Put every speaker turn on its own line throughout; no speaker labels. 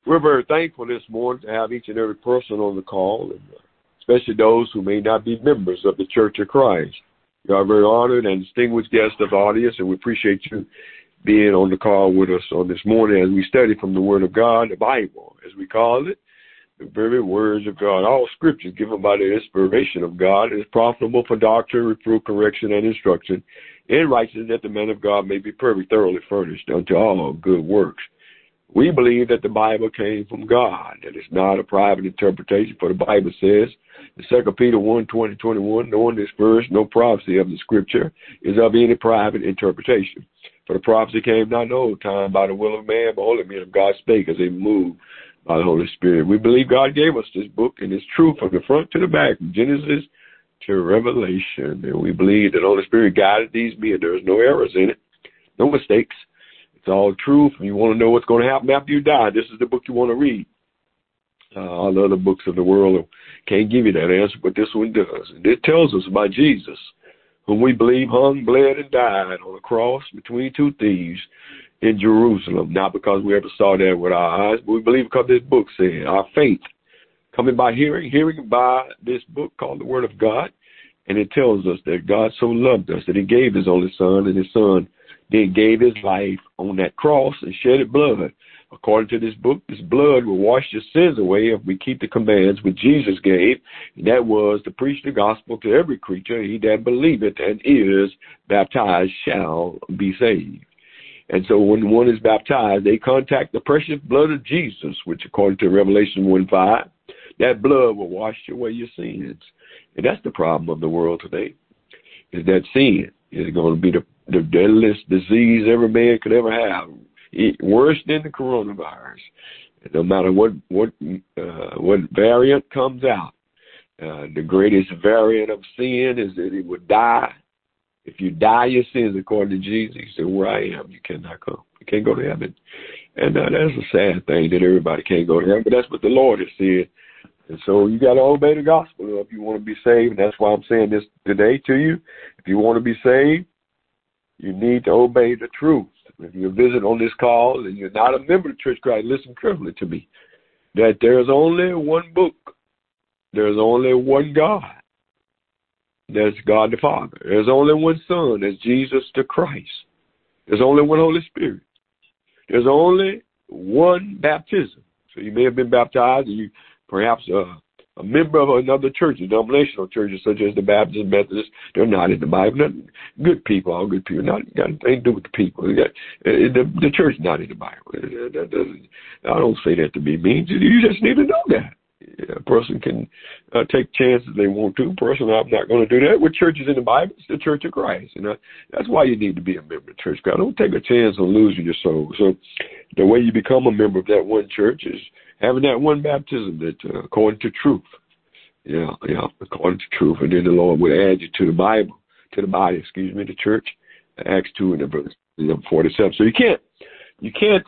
We're very thankful this morning to have each and every person on the call, and especially those who may not be members of the Church of Christ. You are very honored and distinguished guest of the audience, and we appreciate you being on the call with us on this morning as we study from the Word of God, the Bible, as we call it, the very words of God. All Scripture given by the inspiration of God is profitable for doctrine, reproof, correction, and instruction in righteousness, that the man of God may be perfect, thoroughly furnished unto all good works. We believe that the Bible came from God, that it's not a private interpretation, for the Bible says in 2 Peter 1:20-21, knowing this first, no prophecy of the Scripture is of any private interpretation. For the prophecy came not in the old time by the will of man, but holy men of God spake as they moved by the Holy Spirit. We believe God gave us this book, and it's true from the front to the back, from Genesis to Revelation. And we believe that the Holy Spirit guided these men. There's no errors in it, no mistakes. It's all truth. You want to know what's going to happen after you die, this is the book you want to read. All the other books of the world can't give you that answer, but this one does. And it tells us about Jesus, whom we believe hung, bled, and died on a cross between two thieves in Jerusalem. Not because we ever saw that with our eyes, but we believe because this book said. Our faith coming by hearing, hearing by this book called the Word of God. And it tells us that God so loved us that he gave his only son, and his son then gave his life on that cross and shedded blood. According to this book, this blood will wash your sins away if we keep the commands which Jesus gave, and that was to preach the gospel to every creature. He that believeth and is baptized shall be saved. And so when one is baptized, they contact the precious blood of Jesus, which according to Revelation 1:5, that blood will wash away your sins. And that's the problem of the world today, is that sin is going to be the deadliest disease every man could ever have, worse than the coronavirus. No matter what variant comes out, the greatest variant of sin is that it would die. If you die your sins according to Jesus, he said, where I am, you cannot come. You can't go to heaven. And that's a sad thing that everybody can't go to heaven, but that's what the Lord has said. And so you got to obey the gospel if you want to be saved. And that's why I'm saying this today to you. If you want to be saved, you need to obey the truth. If you visit on this call and you're not a member of the Church of Christ, listen carefully to me, that there's only one book. There's only one God. That's God the Father. There's only one Son. That's Jesus the Christ. There's only one Holy Spirit. There's only one baptism. So you may have been baptized, and you perhaps a member of another church, denominational churches such as the Baptist, Methodist. They're not in the Bible. Not good people, all good people. Not got anything to do with the people. The church is not in the Bible. I don't say that to be mean. You just need to know that. A person can take chances they want to. Personally, I'm not going to do that. With churches in the Bible, it's the Church of Christ. That's why you need to be a member of the Church of Christ. Don't take a chance on losing your soul. So the way you become a member of that one church is having that one baptism that according to truth. Yeah, according to truth. And then the Lord would add you to the Bible, to the body, the church. Acts 2 and verse 47. So you can't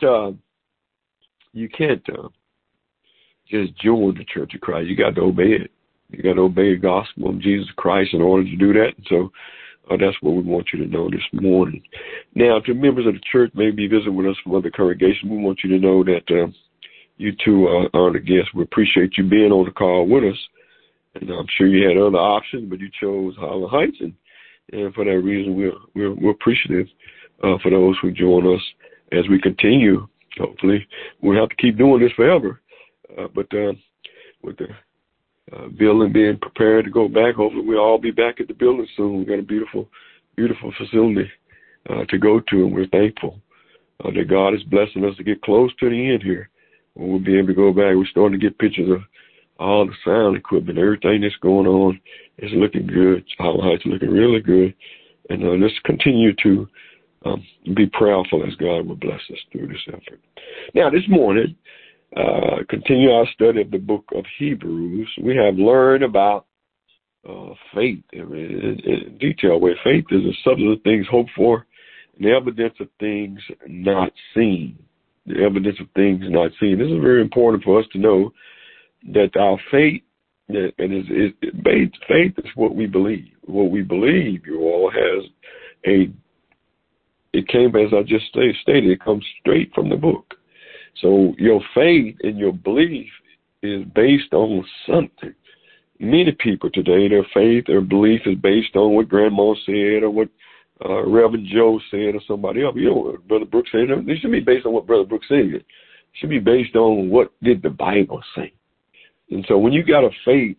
just join the Church of Christ. You got to obey it. You got to obey the gospel of Jesus Christ in order to do that. And so that's what we want you to know this morning. Now, to members of the church, maybe visit with us from other congregations, we want you to know that you too are the guests. We appreciate you being on the call with us. And I'm sure you had other options, but you chose Highland Heights. And for that reason, we're appreciative for those who join us as we continue. Hopefully, we'll have to keep doing this forever. But with the building being prepared to go back, hopefully we'll all be back at the building soon. We've got a beautiful, beautiful facility to go to, and we're thankful that God is blessing us to get close to the end here. We'll be able to go back. We're starting to get pictures of all the sound equipment, everything that's going on. It's looking good. Highland Heights looking really good. And let's continue to be prayerful as God will bless us through this effort. Now, this morning, continue our study of the book of Hebrews. We have learned about faith in detail, where faith is a substance of things hoped for and the evidence of things not seen. The evidence of things not seen. This is very important for us to know that our faith, faith is what we believe. What we believe, you all, it came, as I just stated, it comes straight from the book. So your faith and your belief is based on something. Many people today, their faith, their belief is based on what Grandma said or what Reverend Joe said or somebody else. You know what Brother Brooks said? It should be based on what Brother Brooks said. It should be based on what did the Bible say. And so when you got a faith,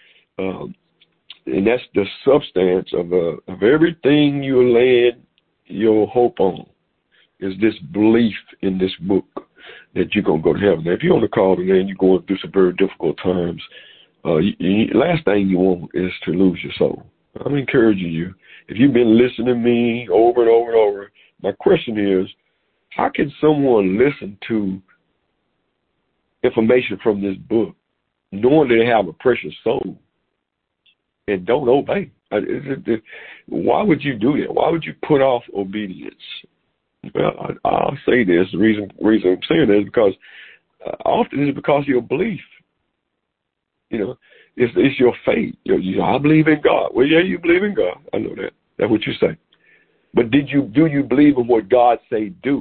and that's the substance of everything you're laying your hope on, is this belief in this book that you're going to go to heaven. Now, if you're on the call today and you're going through some very difficult times, last thing you want is to lose your soul. I'm encouraging you. If you've been listening to me over and over and over, my question is, how can someone listen to information from this book knowing they have a precious soul and don't obey? Why would you do that? Why would you put off obedience? Well, I'll say this. The reason I'm saying this is because often it's because of your belief. You know, it's your faith. I believe in God. Well, yeah, you believe in God. I know that. That's what you say. But do you believe in what God say do?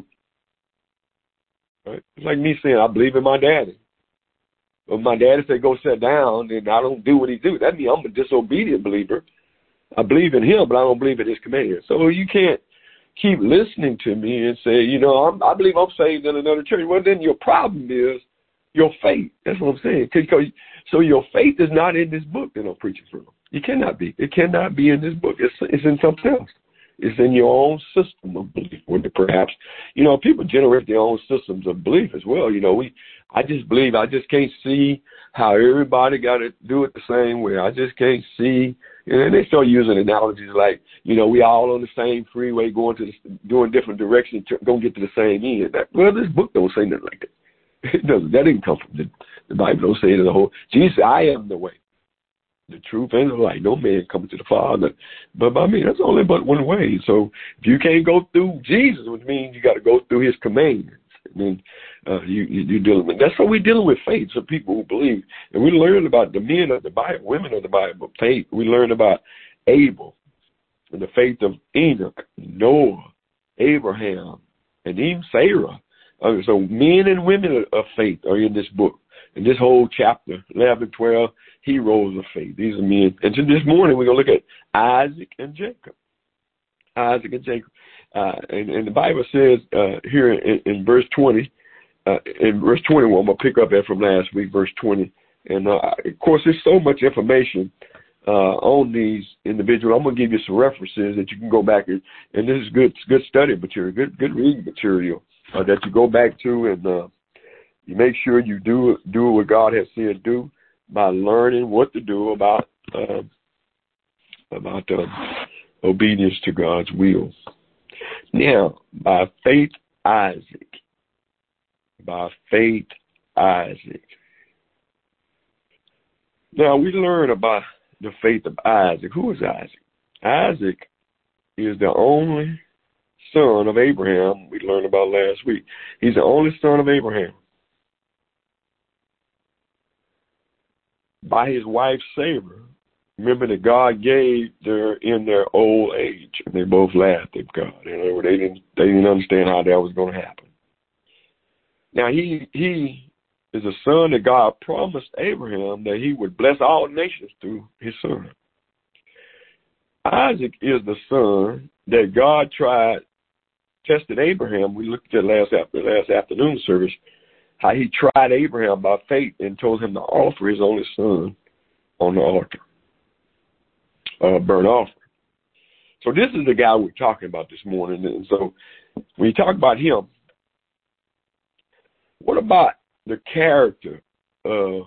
Right? It's like me saying I believe in my daddy. Well, my daddy say go sit down, and I don't do what he do. That means I'm a disobedient believer. I believe in him, but I don't believe in his command. So you can't keep listening to me and say, I believe I'm saved in another church. Well, then your problem is your faith. That's what I'm saying. So your faith is not in this book that I'm preaching from. It cannot be. It cannot be in this book. It's in something else. It's in your own system of belief. Perhaps, people generate their own systems of belief as well. I just believe. I just can't see how everybody got to do it the same way. I just can't see. And they start using analogies like, we all on the same freeway going doing different directions, going to get to the same end. Well, this book don't say nothing like that. It doesn't. That didn't come from the Bible. Don't say it as a whole. Jesus said, I am the way, the truth, and the light. No man coming to the Father but by me. That's only but one way. So if you can't go through Jesus, which means you got to go through his commands. You're dealing with. That's what we're dealing with, faith. So people who believe, and we learn about the men of the Bible, women of the Bible, faith. We learn about Abel and the faith of Enoch, Noah, Abraham, and even Sarah. So men and women of faith are in this book. In this whole chapter, 11, 12, heroes of faith. These are men. And so this morning we're going to look at Isaac and Jacob. Isaac and Jacob. And the Bible says here in verse 20, in verse 21, I'm going to pick up that from last week, verse 20. And, of course, there's so much information on these individuals. I'm going to give you some references that you can go back and this is good study material, good reading material that you go back to, and you make sure you do what God has said do by learning what to do about obedience to God's will. Now, by faith, Isaac. By faith, Isaac. Now, we learn about the faith of Isaac. Who is Isaac? Isaac is the only son of Abraham we learned about last week. He's the only son of Abraham. By his wife, Sarah. Remember that God gave in their old age. And they both laughed at God. They didn't understand how that was going to happen. Now, he is a son that God promised Abraham that he would bless all nations through his son. Isaac is the son that God tested Abraham. We looked at last afternoon service, how he tried Abraham by faith and told him to offer his only son on the altar. Burnt offering. So this is the guy we're talking about this morning. And so when you talk about him, what about the character of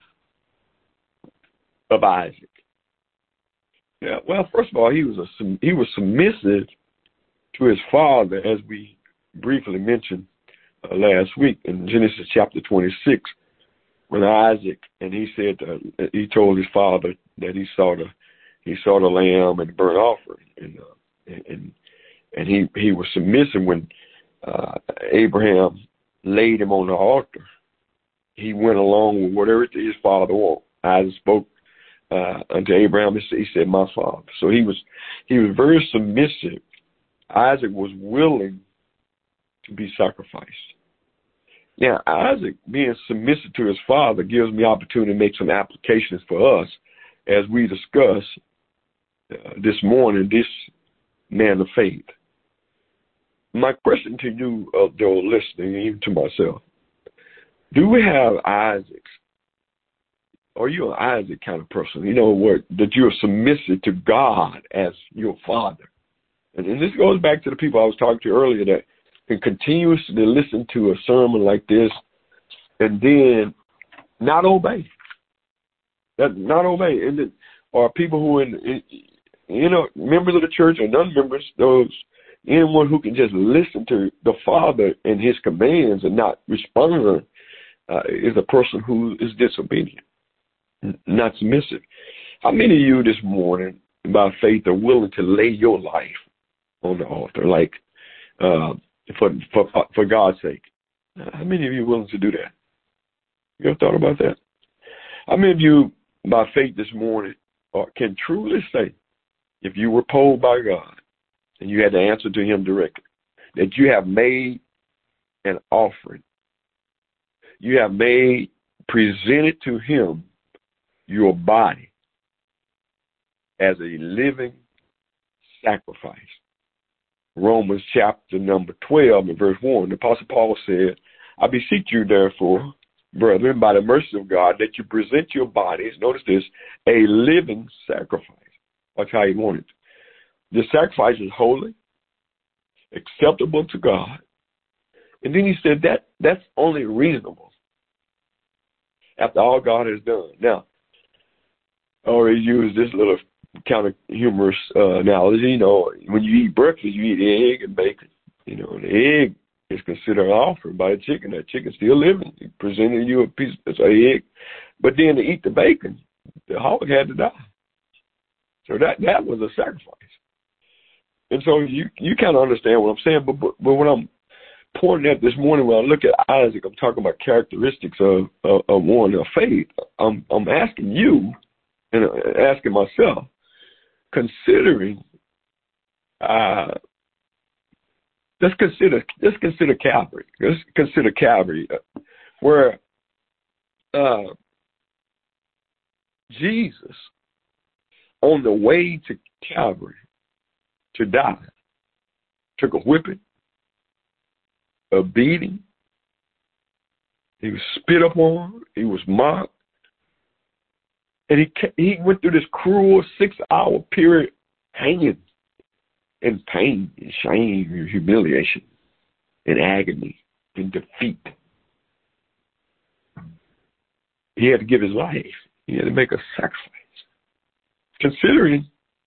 Isaac? Yeah, well, first of all, he was submissive to his father, as we briefly mentioned last week in Genesis chapter 26, when Isaac, and he said he told his father that he saw the lamb and the burnt offering, and he was submissive when Abraham laid him on the altar. He went along with whatever his father wanted. Isaac spoke unto Abraham. He said, "My father." So he was very submissive. Isaac was willing to be sacrificed. Now, Isaac being submissive to his father gives me opportunity to make some applications for us as we discuss this morning, this man of faith. My question to you, those listening, even to myself, do we have Isaacs? Are you an Isaac kind of person? You know, that you're submissive to God as your father. And this goes back to the people I was talking to earlier that can continuously listen to a sermon like this and then not obey. Not obey. And then, or people who members of the church or non-members, anyone who can just listen to the Father and his commands and not respond is a person who is disobedient, not submissive. How many of you this morning, by faith, are willing to lay your life on the altar, like for God's sake? How many of you are willing to do that? You ever thought about that? How many of you, by faith this morning, can truly say, if you were polled by God and you had to answer to him directly, that you have made an offering, you have presented to him your body as a living sacrifice? Romans chapter number 12 and verse 1, the Apostle Paul said, I beseech you, therefore, brethren, by the mercy of God, that you present your bodies, notice this, a living sacrifice. That's how he wanted. The sacrifice is holy, acceptable to God. And then he said that's only reasonable after all God has done. Now, I already used this little kind of humorous analogy. You know, when you eat breakfast, you eat egg and bacon. You know, and the egg is considered an offering by the chicken. That chicken's still living. He presented you a piece of egg. But then to eat the bacon, the hog had to die. So that was a sacrifice. And so you kind of understand what I'm saying. But what I'm pointing at this morning when I look at Isaac, I'm talking about characteristics of one of faith. I'm asking you and asking myself, considering, let's consider Calvary. Let's consider Calvary, where Jesus, on the way to Calvary to die, took a whipping, a beating. He was spit upon. He was mocked. And he went through this cruel 6-hour period hanging in pain and shame and humiliation and agony and defeat. He had to give his life. He had to make a sacrifice. Considering,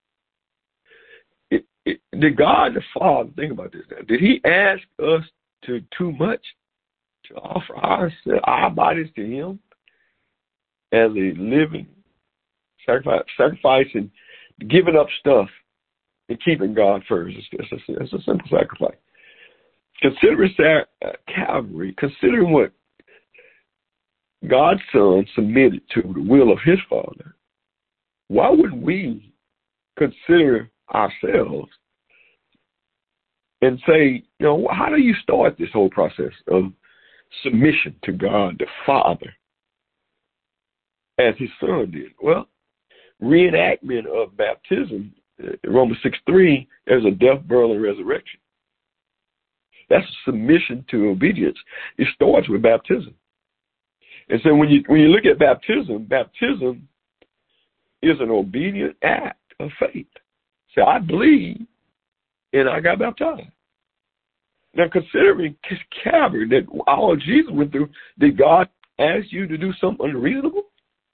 did God the Father, think about this now, did he ask us to too much to offer our bodies to him as a living sacrifice and giving up stuff and keeping God first? It's a simple sacrifice. Considering Calvary, considering what God's Son submitted to the will of his Father, why wouldn't we consider ourselves and say, you know, how do you start this whole process of submission to God the Father as his Son did? Well, reenactment of baptism, Romans 6:3, there's a death, burial, and resurrection. That's submission to obedience. It starts with baptism. And so when you look at baptism is an obedient act of faith. So I believe and I got baptized. Now, considering Calvary, that all Jesus went through, did God ask you to do something unreasonable?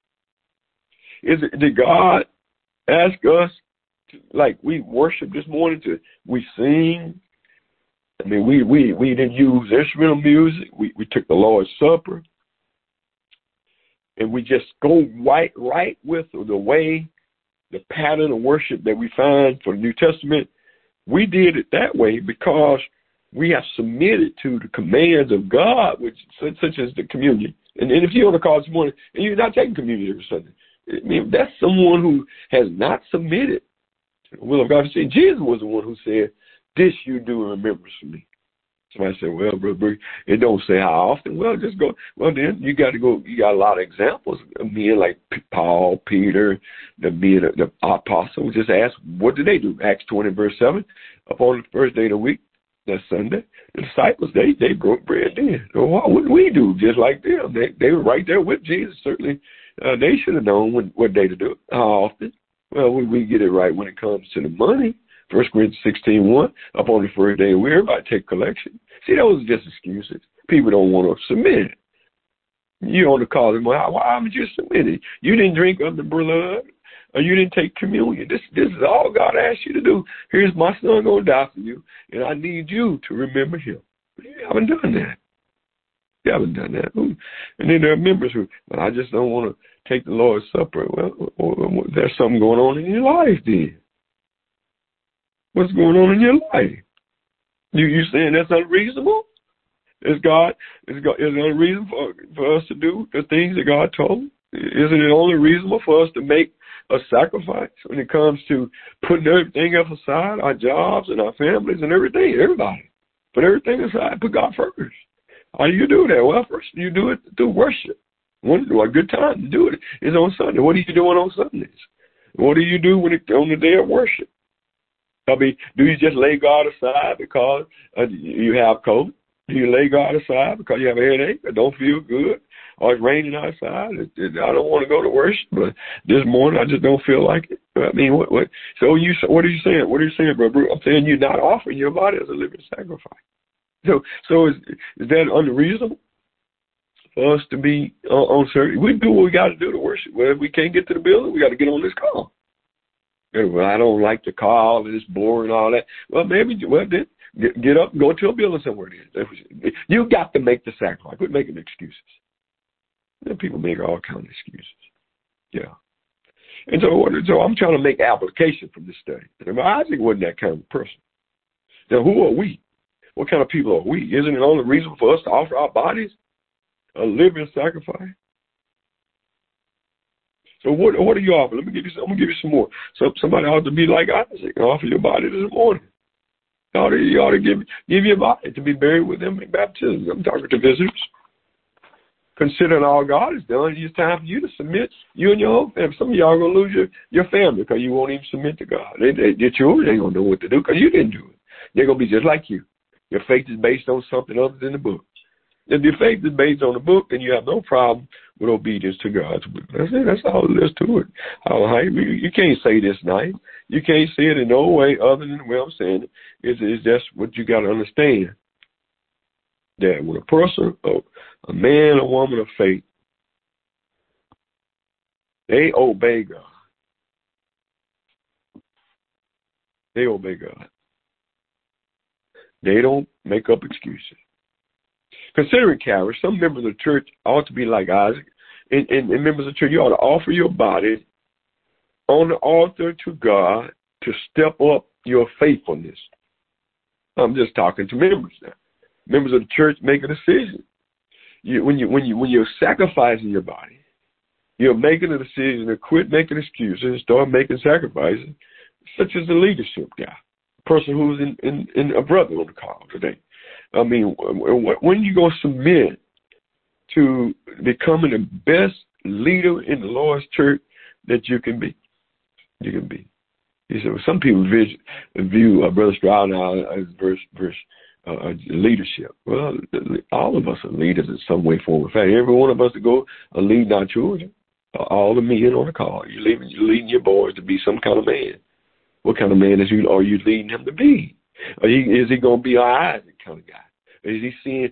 Did God ask us, like we worship this morning, we sing? I mean, we didn't use instrumental music. We took the Lord's Supper. And we just go right with the way, the pattern of worship that we find for the New Testament. We did it that way because we have submitted to the commands of God, such as the communion. And if you're on the call this morning and you're not taking communion every Sunday, I mean, that's someone who has not submitted to the will of God. See, Jesus was the one who said, "This you do in remembrance of me." Somebody said, well, Brother Bruce, it don't say how often. Well, just go. Well, then you got to go. You got a lot of examples of men like Paul, Peter, the men, the apostles. Just ask, what did they do? Acts 20, verse 7. Upon the first day of the week, that Sunday, the disciples, they broke bread then. So why wouldn't we do just like them? They were right there with Jesus. Certainly, they should have known what day to do it. How often? Well, we get it right when it comes to the money. 1 Corinthians 16:1, up on the first day of the week, everybody take collection. See, those are just excuses. People don't want to submit. You on the call them, well, why haven't you submitted? You didn't drink of the blood, or you didn't take communion. This is all God asked you to do. Here's my son going to die for you, and I need you to remember him. You haven't done that. You haven't done that. And then there are members who, but I just don't want to take the Lord's Supper. Well, there's something going on in your life then. What's going on in your life? You saying that's unreasonable? Is it unreasonable for us to do the things that God told? Isn't it only reasonable for us to make a sacrifice when it comes to putting everything else aside, our jobs and our families and everything, everybody? Put everything aside, put God first. How do you do that? Well, first you do it through worship. A good time to do it is on Sunday. What are you doing on Sundays? What do you do on the day of worship? I mean, do you just lay God aside because you have COVID? Do you lay God aside because you have a headache or don't feel good? Or it's raining outside? I don't want to go to worship, but this morning I just don't feel like it. I mean, what? So what are you saying? What are you saying, brother? I'm saying you're not offering your body as a living sacrifice. So is that unreasonable for us to be on certain? We do what we got to do to worship. Well, if we can't get to the building, we got to get on this call. Well, I don't like the call and it's boring and all that. Well, then get up and go to a building somewhere. You got to make the sacrifice. Quit making excuses. Then people make all kinds of excuses. Yeah. And so I'm trying to make application from this study. And Isaac wasn't that kind of person. Now, who are we? What kind of people are we? Isn't it only reason for us to offer our bodies a living sacrifice? So what do you offer? I'm gonna give you some more. So somebody ought to be like Isaac and offer your body this morning. You ought to give your body to be buried with them in baptism. I'm talking to visitors. Considering all God has done, it's time for you to submit, you and your whole family. Some of y'all are going to lose your family because you won't even submit to God. Your children ain't going to know what to do because you didn't do it. They're going to be just like you. Your faith is based on something other than the book. If your faith is based on the book, then you have no problem with obedience to God's will. That's it. That's all there is to it. You can't say this night. You can't say it in no way other than the way I'm saying it. It's just what you got to understand. That when a person, a man or woman of faith, they obey God. They obey God. They don't make up excuses. Considering Calvary, some members of the church ought to be like Isaac. And members of the church, you ought to offer your body on the altar to God to step up your faithfulness. I'm just talking to members now. Members of the church make a decision. When you're sacrificing your body, you're making a decision to quit making excuses and start making sacrifices, such as the leadership guy, a person who's in a brother on the call today. I mean, when you going to submit to becoming the best leader in the Lord's church that you can be? You can be. He said, well, some people view Brother Stroud now as leadership. Well, all of us are leaders in some way, form, or fashion. Every one of us to go leading our children, all the men on the call. You're leading your boys to be some kind of man. What kind of man are you leading him to be? Is he going to be an Isaac kind of guy? Does he see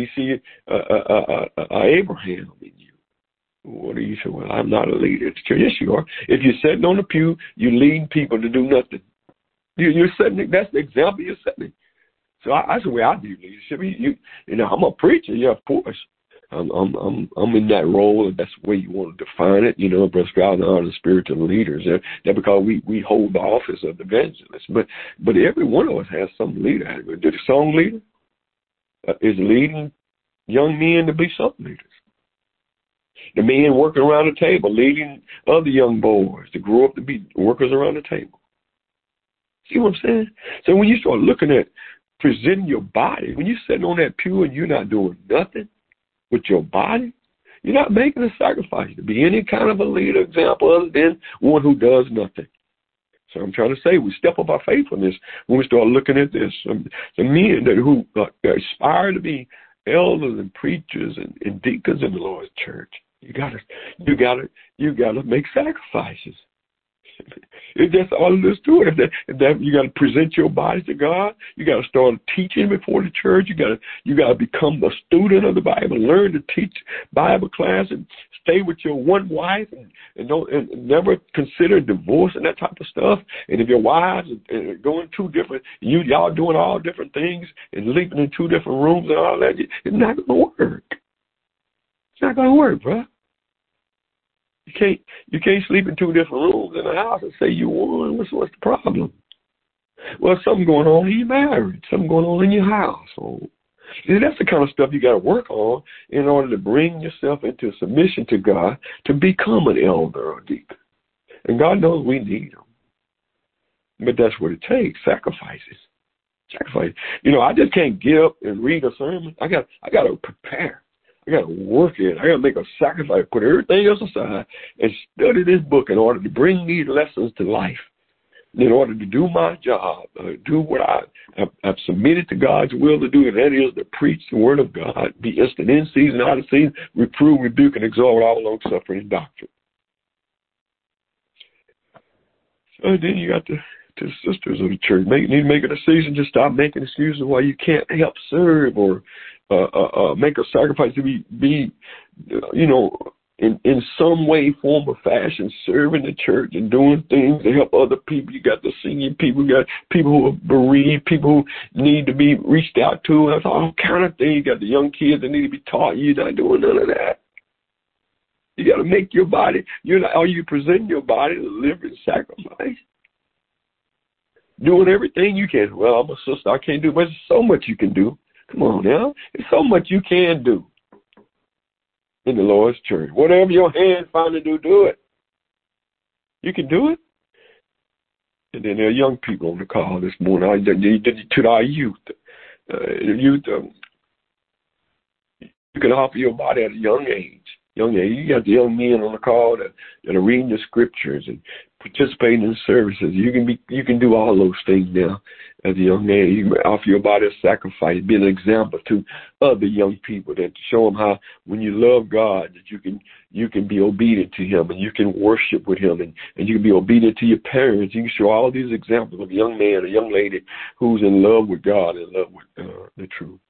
Abraham in you? What do you say? Well, I'm not a leader at the church. Yes, you are. If you're sitting on the pew, you're leading people to do nothing. You're setting. That's the example you're setting. So that's the way I do leadership. I'm a preacher. Yeah, of course. I'm in that role, and that's the way you want to define it. Brother Stroud and I are the spiritual leaders. That because we hold the office of evangelist. But every one of us has some leader. The song leader is leading young men to be some leaders. The men working around the table, leading other young boys to grow up to be workers around the table. See what I'm saying? So when you start looking at presenting your body, when you're sitting on that pew and you're not doing nothing with your body, you're not making a sacrifice to be any kind of a leader example other than one who does nothing. So I'm trying to say we step up our faithfulness when we start looking at this. The men who aspire to be elders and preachers and deacons in the Lord's church, you gotta make sacrifices. If that's all it is to it. If that you got to present your body to God. You got to start teaching before the church. You got to become a student of the Bible. Learn to teach Bible class and stay with your one wife and never consider divorce and that type of stuff. And if your wives are going two different, y'all doing all different things and living in two different rooms and all that, it's not going to work. It's not going to work, bro. You can't sleep in two different rooms in a house and say you won. What's the problem? Well, something going on in your marriage, something going on in your household. And that's the kind of stuff you got to work on in order to bring yourself into submission to God to become an elder or deacon. And God knows we need them. But that's what it takes, sacrifices. Sacrifice. I just can't get up and read a sermon. I got to prepare. I got to work it. I got to make a sacrifice, put everything else aside, and study this book in order to bring these lessons to life, in order to do my job, do what I've submitted to God's will to do, and that is to preach the word of God, be instant in season, out of season, reprove, rebuke, and exhort all long suffering and doctrine. So then you got the sisters of the church. You need to make a decision to stop making excuses why you can't help serve or make a sacrifice to be in some way, form, or fashion, serving the church and doing things to help other people. You got the senior people, you got people who are bereaved, people who need to be reached out to. That's all kind of things. You got the young kids that need to be taught. You're not doing none of that. You got to make your body. Are you presenting your body to living sacrifice? Doing everything you can. Well, I'm a sister. I can't do, but there's so much you can do. Come on now. There's so much you can do in the Lord's church. Whatever your hands find to do, do it. You can do it. And then there are young people on the call this morning. To our youth. You can offer your body at a young age. You got the young men on the call that are reading the scriptures and participating in services. You can do all those things now at a young age. You can offer your body a sacrifice, be an example to other young people, that to show them how when you love God that you can be obedient to Him and you can worship with Him and you can be obedient to your parents. You can show all these examples of a young man, a young lady who's in love with God and in love with the truth.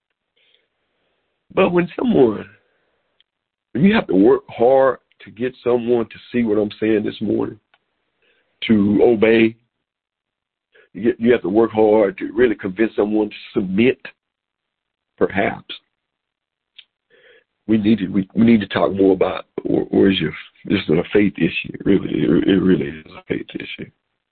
But when you have to work hard to get someone to see what I'm saying this morning, to obey. You have to work hard to really convince someone to submit, perhaps. We need to talk more about where's this is a faith issue. It really is a faith issue.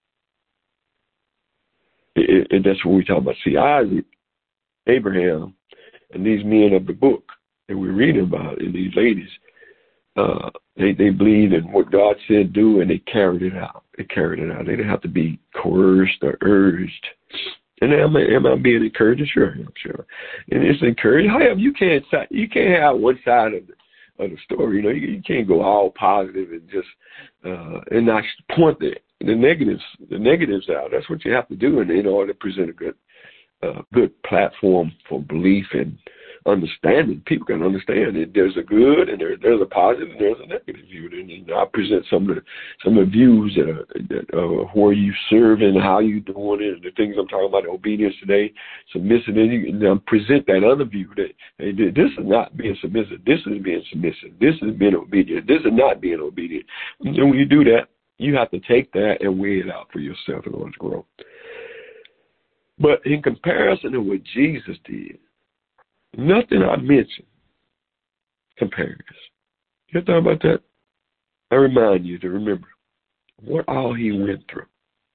And that's what we talk about. See, Isaac, Abraham, and these men of the book that we're reading about, and these ladies, they believed in what God said do, and they carried it out. They didn't have to be coerced or urged. And am I being encouraged? Sure, I'm sure. And it's encouraged. However, you can't have one side of the story. You can't go all positive and just and not point the negatives out. That's what you have to do in order to present a good platform for belief and understanding. People can understand that there's a good and there's a positive and there's a negative view. And I present some of the views that are where you serve and how you doing it, and the things I'm talking about, obedience today, submissive, and present that other view that hey, this is not being submissive, this is being submissive, this is being obedient, this is not being obedient. And when you do that, you have to take that and weigh it out for yourself in order to grow. But in comparison to what Jesus did, nothing I mentioned compares. You thought about that? I remind you to remember what all He went through.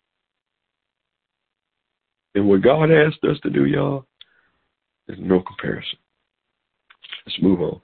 And what God asked us to do, y'all, is no comparison. Let's move on.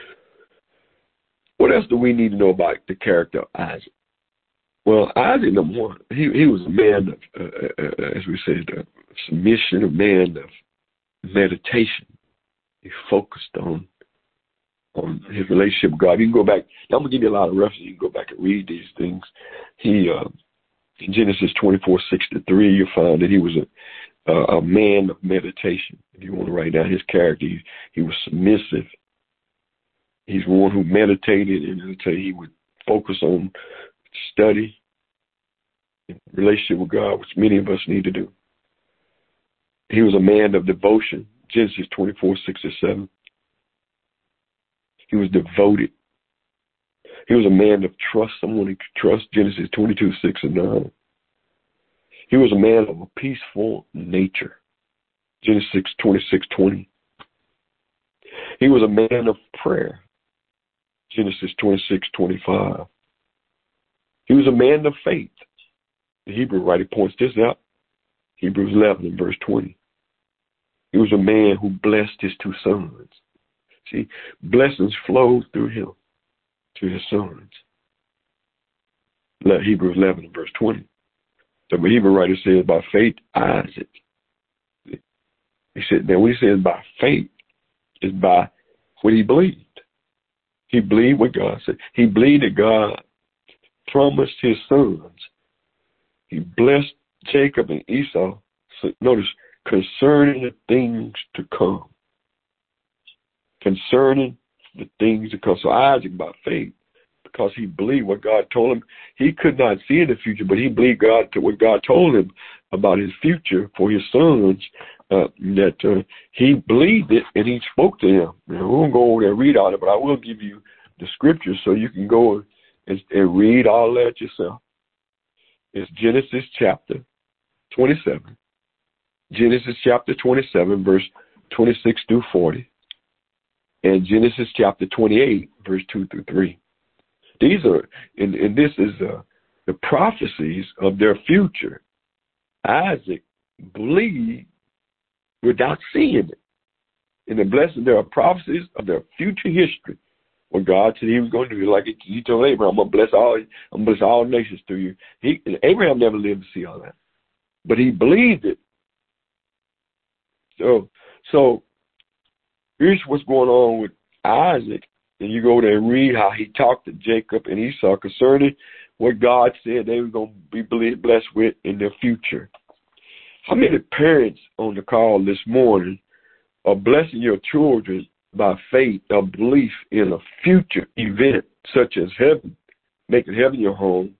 What else do we need to know about the character of Isaac? Well, Isaac, number one, he was a man of, as we said, submission, a man of meditation. He focused on his relationship with God. You can go back. I'm going to give you a lot of references. You can go back and read these things. He, in Genesis 24:6-3, you'll find that he was a man of meditation. If you want to write down his character, he was submissive. He's one who meditated, and I'll tell you, he would focus on study and relationship with God, which many of us need to do. He was a man of devotion. Genesis 24:6-7. He was devoted. He was a man of trust, someone he could trust. Genesis 22:6-9. He was a man of a peaceful nature. Genesis 26:20. He was a man of prayer. Genesis 26:25. He was a man of faith. The Hebrew writer points this out. Hebrews 11:20. He was a man who blessed his two sons. See, blessings flowed through him to his sons. Hebrews 11:20. The Hebrew writer says, by faith, Isaac. He said, now when he says by faith, it's by what he believed. He believed what God said. He believed that God promised his sons. He blessed Jacob and Esau. So notice, concerning the things to come. Concerning the things to come. So Isaac, by faith, because he believed what God told him. He could not see in the future, but he believed what God told him about his future for his sons, that he believed it and he spoke to them. Now, we won't go over there and read all of it, but I will give you the scriptures so you can go and read all that yourself. It's Genesis chapter 27. Genesis chapter 27, verse 26-40. And Genesis chapter 28, verse 2-3. These are, and this is the prophecies of their future. Isaac believed without seeing it. And the blessing, there are prophecies of their future history. What God said he was going to do, like he told Abraham, I'm going to bless all nations through you. Abraham never lived to see all that. But he believed it. So here's what's going on with Isaac. And you go there and read how he talked to Jacob and Esau concerning what God said they were going to be blessed with in their future. How many parents on the call this morning are blessing your children by faith or belief in a future event such as heaven, making heaven your home,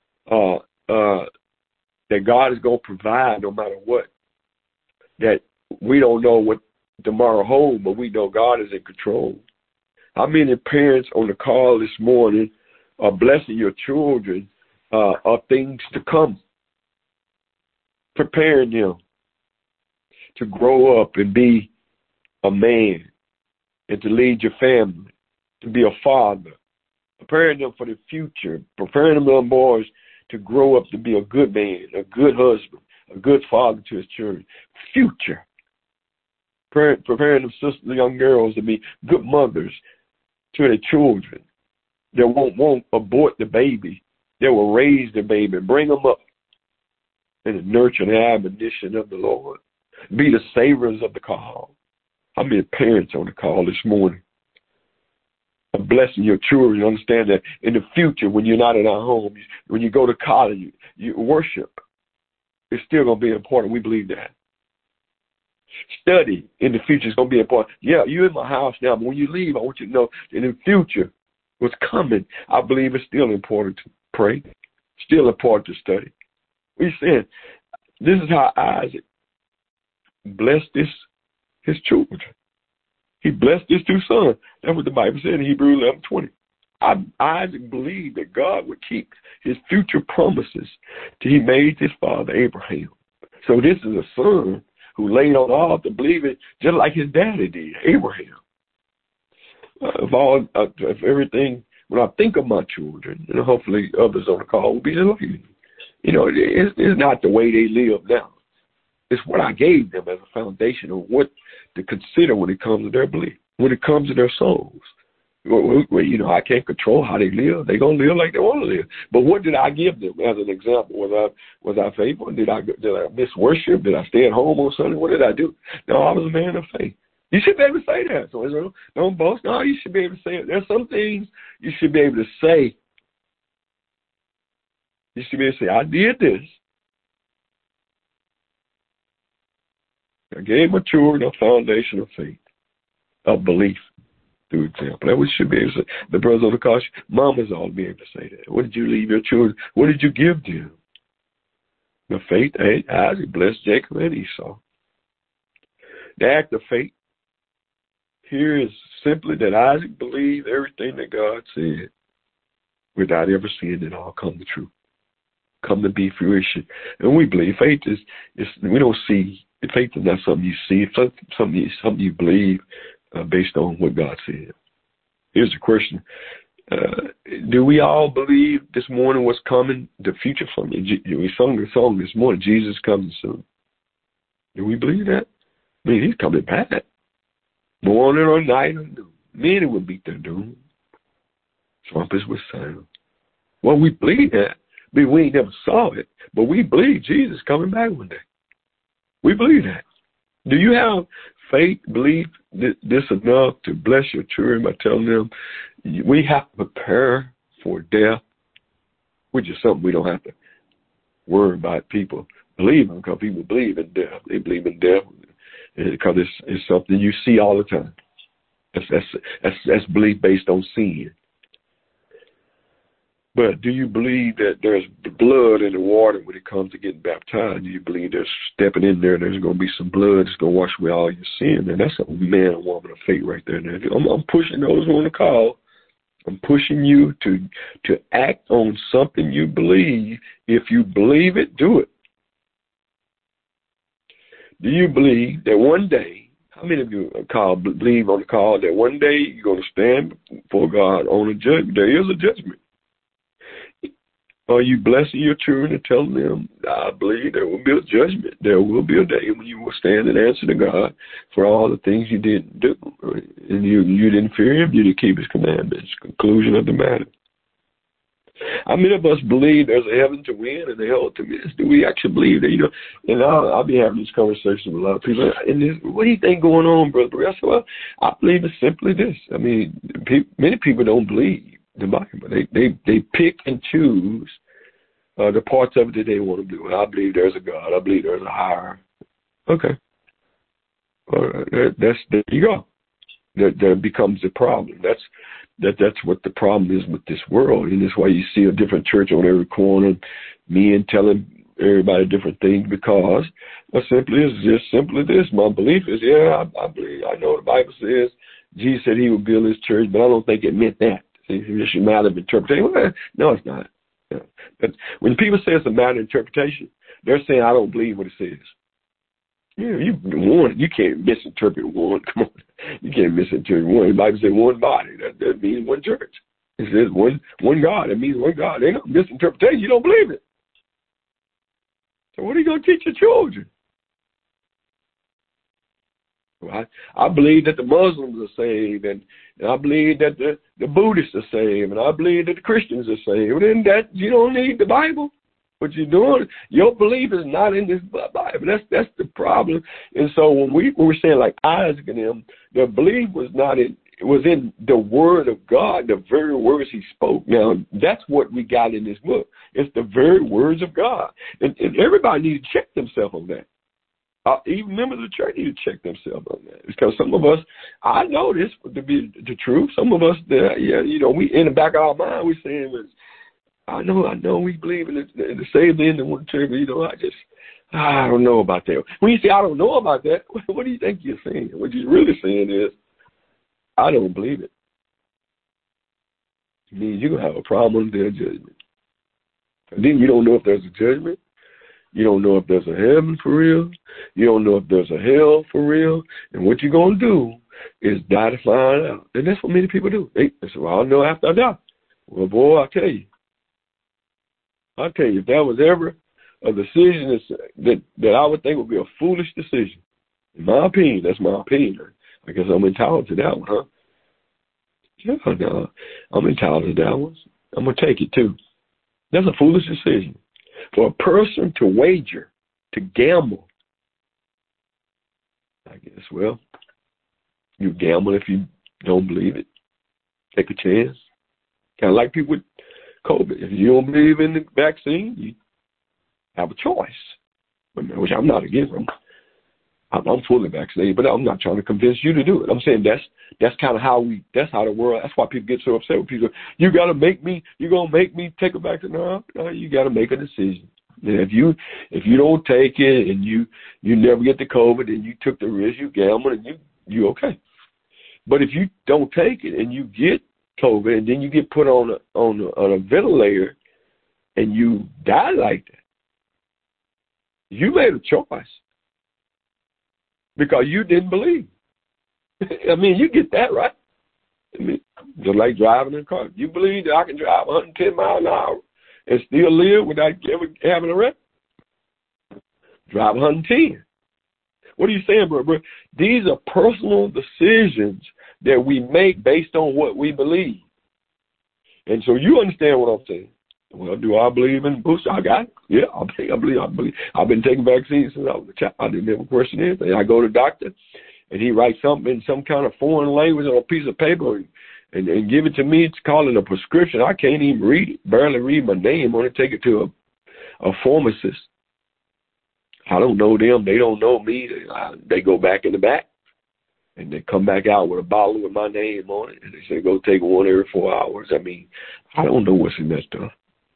that God is going to provide no matter what, that we don't know what tomorrow holds, but we know God is in control. How many parents on the call this morning are blessing your children of things to come, preparing them to grow up and be a man and to lead your family, to be a father, preparing them for the future, preparing them little boys to grow up to be a good man, a good husband, a good father to his children. Future. Preparing them sisters, young girls to be good mothers to their children. They won't abort the baby. They will raise the baby, bring them up in the nurture and admonition of the Lord. Be the savers of the call. How many parents on the call this morning are blessing your children? You understand that in the future, when you're not in our home, when you go to college, you worship. It's still going to be important. We believe that. Study in the future is going to be important. Yeah, you're in my house now, but when you leave, I want you to know that in the future, what's coming, I believe it's still important to pray, still important to study. We said, this is how Isaac blessed his children. He blessed his two sons. That's what the Bible said in Hebrews 11:20. Isaac believed that God would keep his future promises till he made his father Abraham. So this is a son who laid on all to believe it just like his daddy did, Abraham. Of everything, when I think of my children, and hopefully others on the call will be like me, it's not the way they live now. It's what I gave them as a foundation of what to consider when it comes to their belief, when it comes to their souls. Well, I can't control how they live. They're going to live like they want to live. But what did I give them as an example? Was I faithful? Did I miss worship? Did I stay at home on Sunday? What did I do? No, I was a man of faith. You should be able to say that. So Israel, don't boast. No, you should be able to say it. There's some things you should be able to say. You should be able to say, I did this. I gave my children a foundation of faith, of belief. Through example. That we should be able to say. The brothers of the caution, mamas ought to be able to say that. What did you leave your children? What did you give them? The faith, Isaac blessed Jacob and Esau. The act of faith here is simply that Isaac believed everything that God said without ever seeing it all come to truth, come to be fruition. And we believe faith is we don't see. Faith is not something you see. It's something you believe. Based on what God said. Here's the question. Do we all believe this morning what's coming, the future from you? We sung the song this morning, Jesus coming soon. Do we believe that? I mean, he's coming back. Morning or night or noon. Many will beat their doom. Trumpets will sound. Well, we believe that. I mean, we ain't never saw it, but we believe Jesus is coming back one day. We believe that. Do you have faith, belief, this enough to bless your children by telling them we have to prepare for death, which is something we don't have to worry about people believing, because people believe in death. They believe in death because it's something you see all the time. That's belief based on seeing. But do you believe that there's blood in the water when it comes to getting baptized? Do you believe there's stepping in there's going to be some blood that's going to wash away all your sin? And that's a man or woman of faith right there. I'm pushing those on the call. I'm pushing you to act on something you believe. If you believe it, do it. Do you believe that one day, how many of you believe on the call that one day you're going to stand before God on a judgment? There is a judgment. Are you blessing your children and telling them, I believe there will be a judgment. There will be a day when you will stand and answer to God for all the things you didn't do. And you didn't fear him, you didn't keep his commandments. Conclusion of the matter. How many of us believe there's a heaven to win and a hell to miss? Do we actually believe that? And I'll be having this conversation with a lot of people. And what do you think going on, Brother? I said, well, I believe it's simply this. I mean, many people don't believe the Bible. They pick and choose the parts of it that they want to do. I believe there's a God. I believe there's a higher. Okay. There you go. That becomes the problem. That's what the problem is with this world, and that's why you see a different church on every corner, men telling everybody different things, because simply is just simply this. My belief is, I believe. I know the Bible says Jesus said he would build his church, but I don't think it meant that. It's a matter of interpretation. Well, no, it's not. Yeah. But when people say it's a matter of interpretation, they're saying I don't believe what it says. You can't misinterpret one. Come on, you can't misinterpret one. The Bible says one body. That means one church. It says one God. It means one God. Ain't no misinterpretation. You don't believe it. So what are you going to teach your children? Well, I believe that the Muslims are saved, and I believe that the Buddhists are saved, and I believe that the Christians are saved. And that you don't need the Bible. What you're doing, your belief is not in this Bible. That's the problem. And so when we're saying like Isaac and them, their belief was not in. It was in the Word of God, the very words He spoke. Now that's what we got in this book. It's the very words of God, and everybody needs to check themselves on that. Even members of the church need to check themselves on that, because some of us, I know this to be the truth. Some of us, we in the back of our mind, we're saying, I know, we believe in the saved in the one church, but I don't know about that. When you say I don't know about that, what do you think you're saying? What you're really saying is, I don't believe it. It means you're going to have a problem with their judgment. And then you don't know if there's a judgment. You don't know if there's a heaven for real. You don't know if there's a hell for real. And what you're going to do is die to find out. And that's what many people do. They say, well, I'll know after I die. Well, boy, I'll tell you, if that was ever a decision that I would think would be a foolish decision, in my opinion, that's my opinion. I guess I'm entitled to that one, huh? Yeah, no, I'm entitled to that one. I'm going to take it too. That's a foolish decision. For a person to wager, to gamble, I guess, well, you gamble if you don't believe it. Take a chance. Kind of like people with COVID. If you don't believe in the vaccine, you have a choice, which I'm not against them. I'm fully vaccinated, but I'm not trying to convince you to do it. I'm saying that's kind of that's how the world, that's why people get so upset with people. You're going to make me take a vaccine. No, you got to make a decision. And if you don't take it and you never get the COVID and you took the risk, you gambled and you okay. But if you don't take it and you get COVID and then you get put on a ventilator and you die like that, you made a choice. Because you didn't believe. I mean, you get that, right? I mean, just like driving in a car. You believe that I can drive 110 miles an hour and still live without ever having a wreck? Drive 110. What are you saying, bro? These are personal decisions that we make based on what we believe. And so you understand what I'm saying. Well, do I believe in booster? I got it. Yeah, I believe. I've been taking vaccines since I was a child. I didn't ever question anything. I go to the doctor, and he writes something in some kind of foreign language on a piece of paper and give it to me. It's called it a prescription. I can't even read it, barely read my name on it, take it to a pharmacist. I don't know them. They don't know me. They go back in the back, and they come back out with a bottle with my name on it, and they say, go take one every 4 hours. I mean, I don't know what's in that stuff.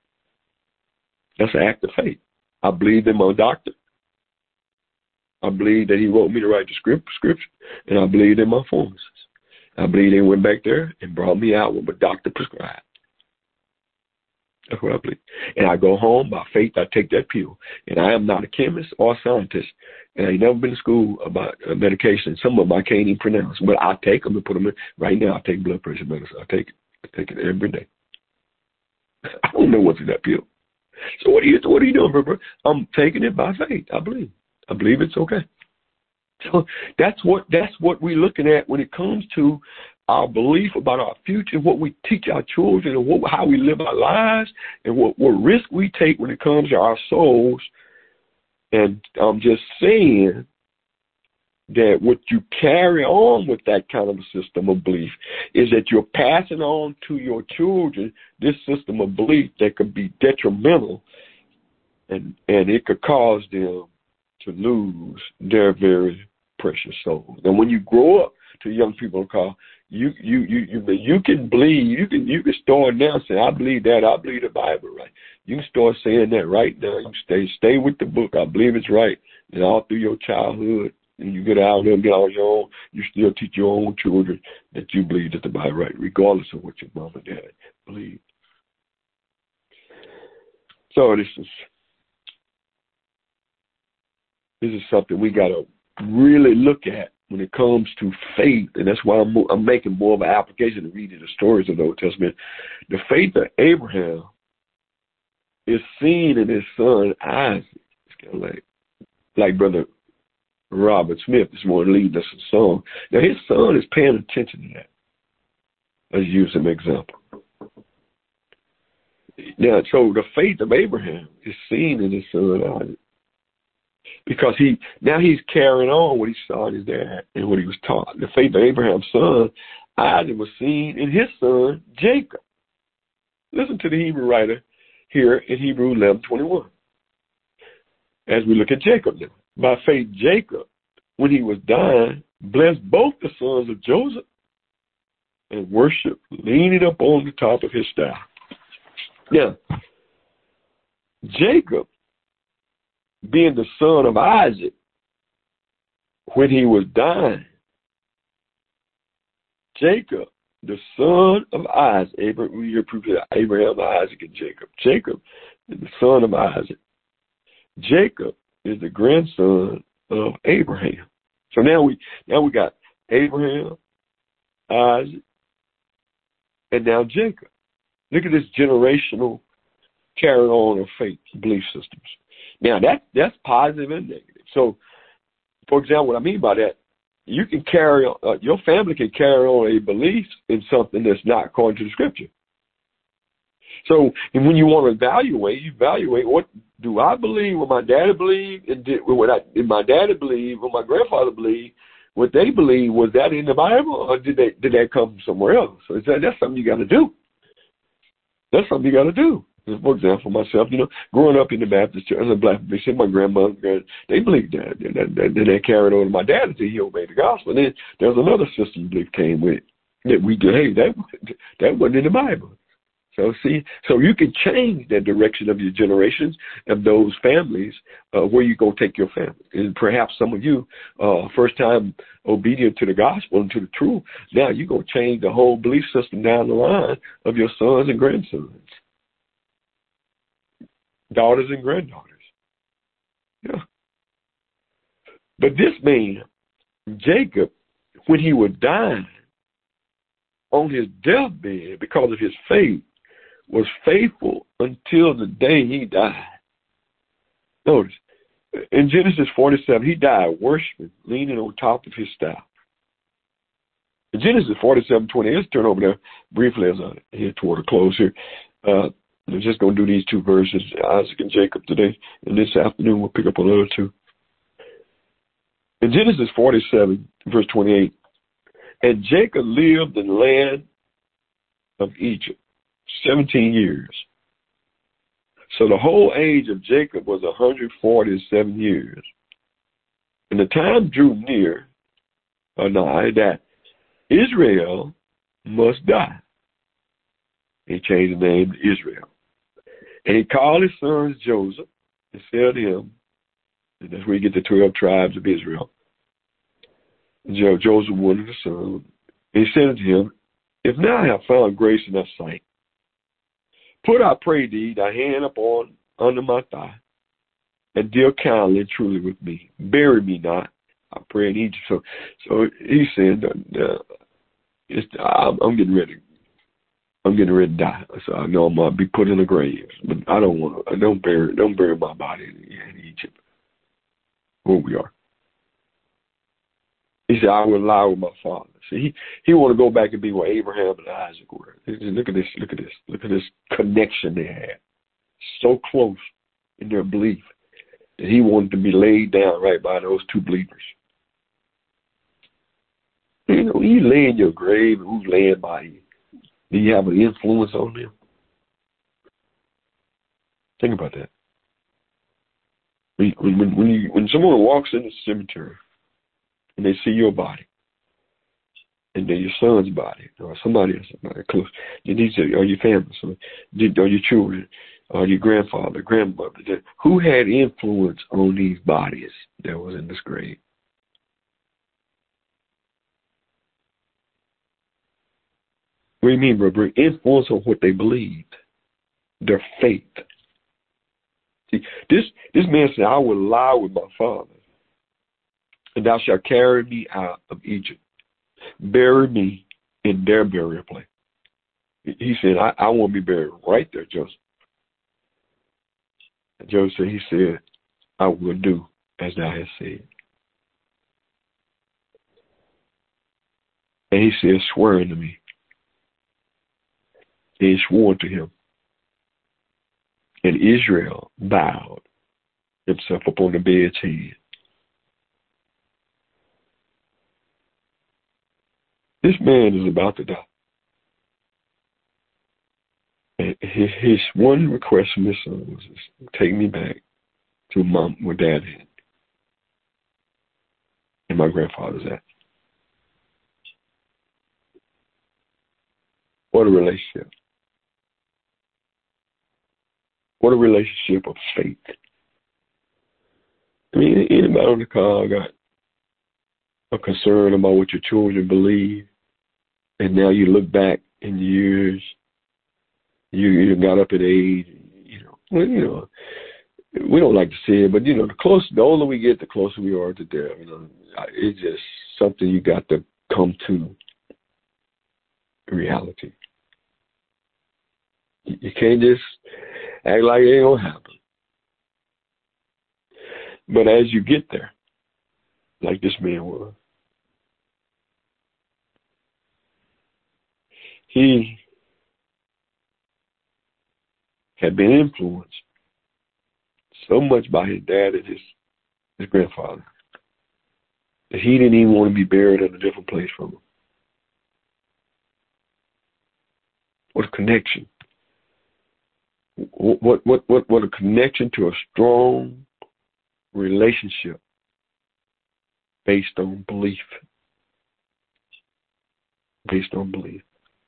That's an act of faith. I believe in my doctor. I believe that he wrote me to write the prescription, and I believe in my pharmacist. I believe they went back there and brought me out what my doctor prescribed. That's what I believe. And I go home, by faith, I take that pill. And I am not a chemist or a scientist, and I ain't never been to school about medication. Some of them I can't even pronounce, but I take them and put them in. Right now, I take blood pressure medicine. I take it every day. I don't know what's in that pill. So what are you doing, bro? I'm taking it by faith. I believe it's okay. So that's what we're looking at when it comes to our belief about our future, what we teach our children, and how we live our lives, and what risk we take when it comes to our souls. And I'm just saying that what you carry on with that kind of a system of belief is that you're passing on to your children this system of belief that could be detrimental, and it could cause them to lose their very precious souls. And when you grow up to young people, you can believe, you can start now saying, I believe that, I believe the Bible, right? You can start saying that right now. You stay with the book. I believe it's right. And all through your childhood, and you get out there and get on your own, you still teach your own children that you believe that the Bible right, regardless of what your mom and dad believe. So this is something we got to really look at when it comes to faith, and that's why I'm making more of an application of reading the stories of the Old Testament. The faith of Abraham is seen in his son Isaac. It's kind of like Brother Robert Smith this morning leading us a song. Now his son is paying attention to that. Let's use an example. Now, so the faith of Abraham is seen in his son Isaac, because he's carrying on what he saw in his dad and what he was taught. The faith of Abraham's son Isaac was seen in his son Jacob. Listen to the Hebrew writer here in Hebrews 11:21. As we look at Jacob now. By faith, Jacob, when he was dying, blessed both the sons of Joseph and worshiped, leaning up on the top of his staff. Now, Jacob, being the son of Isaac, when he was dying, Jacob, the son of Isaac, Abraham, Isaac, and Jacob. Jacob is the son of Isaac. Jacob is the grandson of Abraham. So now we got Abraham, Isaac, and now Jacob. Look at this generational carry on of faith belief systems. Now that's positive and negative. So, for example, what I mean by that, you can carry on, your family can carry on a belief in something that's not according to the scripture. So, and when you want to evaluate, you evaluate, what do I believe, what my daddy believed, and did my daddy believe, what my grandfather believed, what they believed, was that in the Bible, or did that come from somewhere else? So that's something you got to do. That's something you got to do. For example, myself, growing up in the Baptist church, the Black, they said my grandmother, they believed that. Then they carried on to my dad until he obeyed the gospel. And then there's another system belief came with it, that we did. Hey, that wasn't in the Bible. So so you can change that direction of your generations, of those families, where you go take your family. And perhaps some of you, first time obedient to the gospel and to the truth, now you're going to change the whole belief system down the line of your sons and grandsons, daughters and granddaughters. Yeah. But this man, Jacob, when he was dying on his deathbed because of his faith, was faithful until the day he died. Notice, in Genesis 47, he died worshiping, leaning on top of his staff. In Genesis 47:20, let's turn over there briefly as I head toward a close here. I'm just going to do these two verses, Isaac and Jacob, today. And this afternoon, we'll pick up on the other two. In Genesis 47, verse 28, and Jacob lived in the land of Egypt 17 years. So the whole age of Jacob was 147 years. And the time drew near, or nigh, that Israel must die. He changed the name to Israel. And he called his sons Joseph and said to him, and that's where you get the 12 tribes of Israel. Joseph, one of the sons, and he said unto him, if now I have found grace in thy sight, put, I pray thee, thy hand upon under my thigh, and deal kindly and truly with me. Bury me not, I pray, in Egypt. So he said, I'm getting ready. I'm getting ready to die. So I know I'm gonna be put in a grave, but I don't want to. Don't bury my body in Egypt, where we are. He said, I will lie with my father. See, he want to go back and be where Abraham and Isaac were. Look at this connection they had. So close in their belief that he wanted to be laid down right by those two believers. You lay in your grave, and who's laying by you? Do you have an influence on them? Think about that. When someone walks in the cemetery and they see your body, and then your son's body, or somebody else, close, or your family, or your children, or your grandfather, grandmother, who had influence on these bodies that was in this grave? What do you mean, brother? Influence on what they believed, their faith. See, this man said, I will lie with my father, and thou shalt carry me out of Egypt. Bury me in their burial place. He said, I want to be buried right there, Joseph. And Joseph, he said, I will do as thou hast said. And he said, swear unto me. And he swore to him. And Israel bowed himself upon the bed's head. This man is about to die. And his one request from his son was, take me back to mom, where dad had, and my grandfather's at. What a relationship. What a relationship of faith. I mean, anybody on the call got a concern about what your children believe, and now you look back in years, you got up in age, we don't like to see it, but the older we get, the closer we are to death. It's just something you got to come to reality. You can't just act like it ain't gonna happen. But as you get there, like this man was, he had been influenced so much by his dad and his grandfather that he didn't even want to be buried in a different place from him. What a connection. What a connection to a strong relationship based on belief. Based on belief.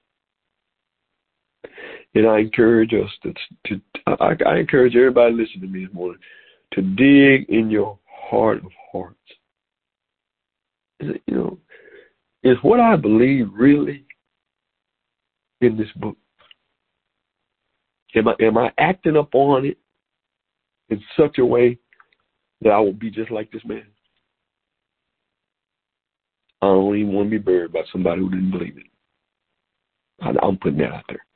And I encourage us I encourage everybody listening to me this morning to dig in your heart of hearts. Is what I believe really in this book? Am I acting upon it in such a way that I will be just like this man? I don't even want to be buried by somebody who didn't believe it. I'm putting that out there.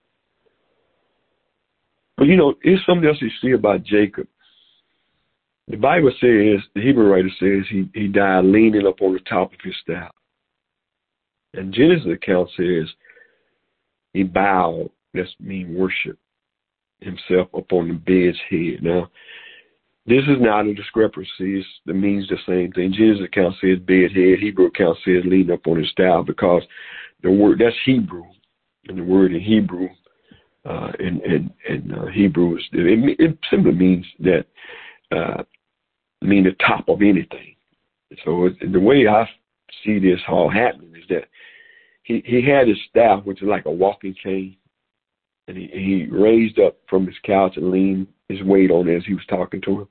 But here's something else you see about Jacob. The Bible says, the Hebrew writer says, he died leaning up on the top of his staff. And Genesis account says he bowed, that means worship, himself upon the bed's head. Now, this is not a discrepancy. It means the same thing. Genesis account says bed head. Hebrew account says leaning up on his staff, because the word, that's Hebrew. And the word in Hebrew, Hebrew, it simply means that, mean the top of anything. So the way I see this all happening is that he had his staff, which is like a walking cane, and he raised up from his couch and leaned his weight on it as he was talking to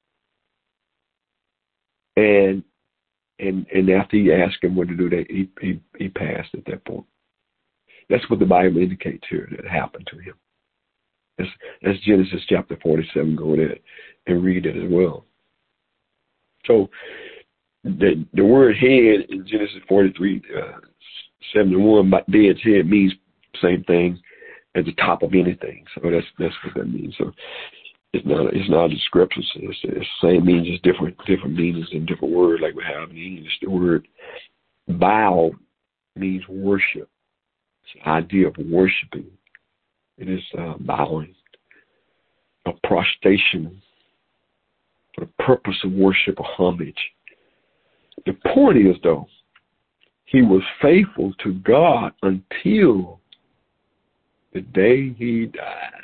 him. And after he asked him what to do, he passed at that point. That's what the Bible indicates here that happened to him. That's Genesis chapter 47. Go there and read it as well. So the word head in Genesis 43, 71, bed's head means the same thing as the top of anything. So that's what that means. So it's not a discrepancy. It's the same means, just different meanings in different words like we have in English. The word bow means worship. It's the idea of worshiping. It is bowing, a prostration for the purpose of worship or homage. The point is, though, he was faithful to God until the day he died.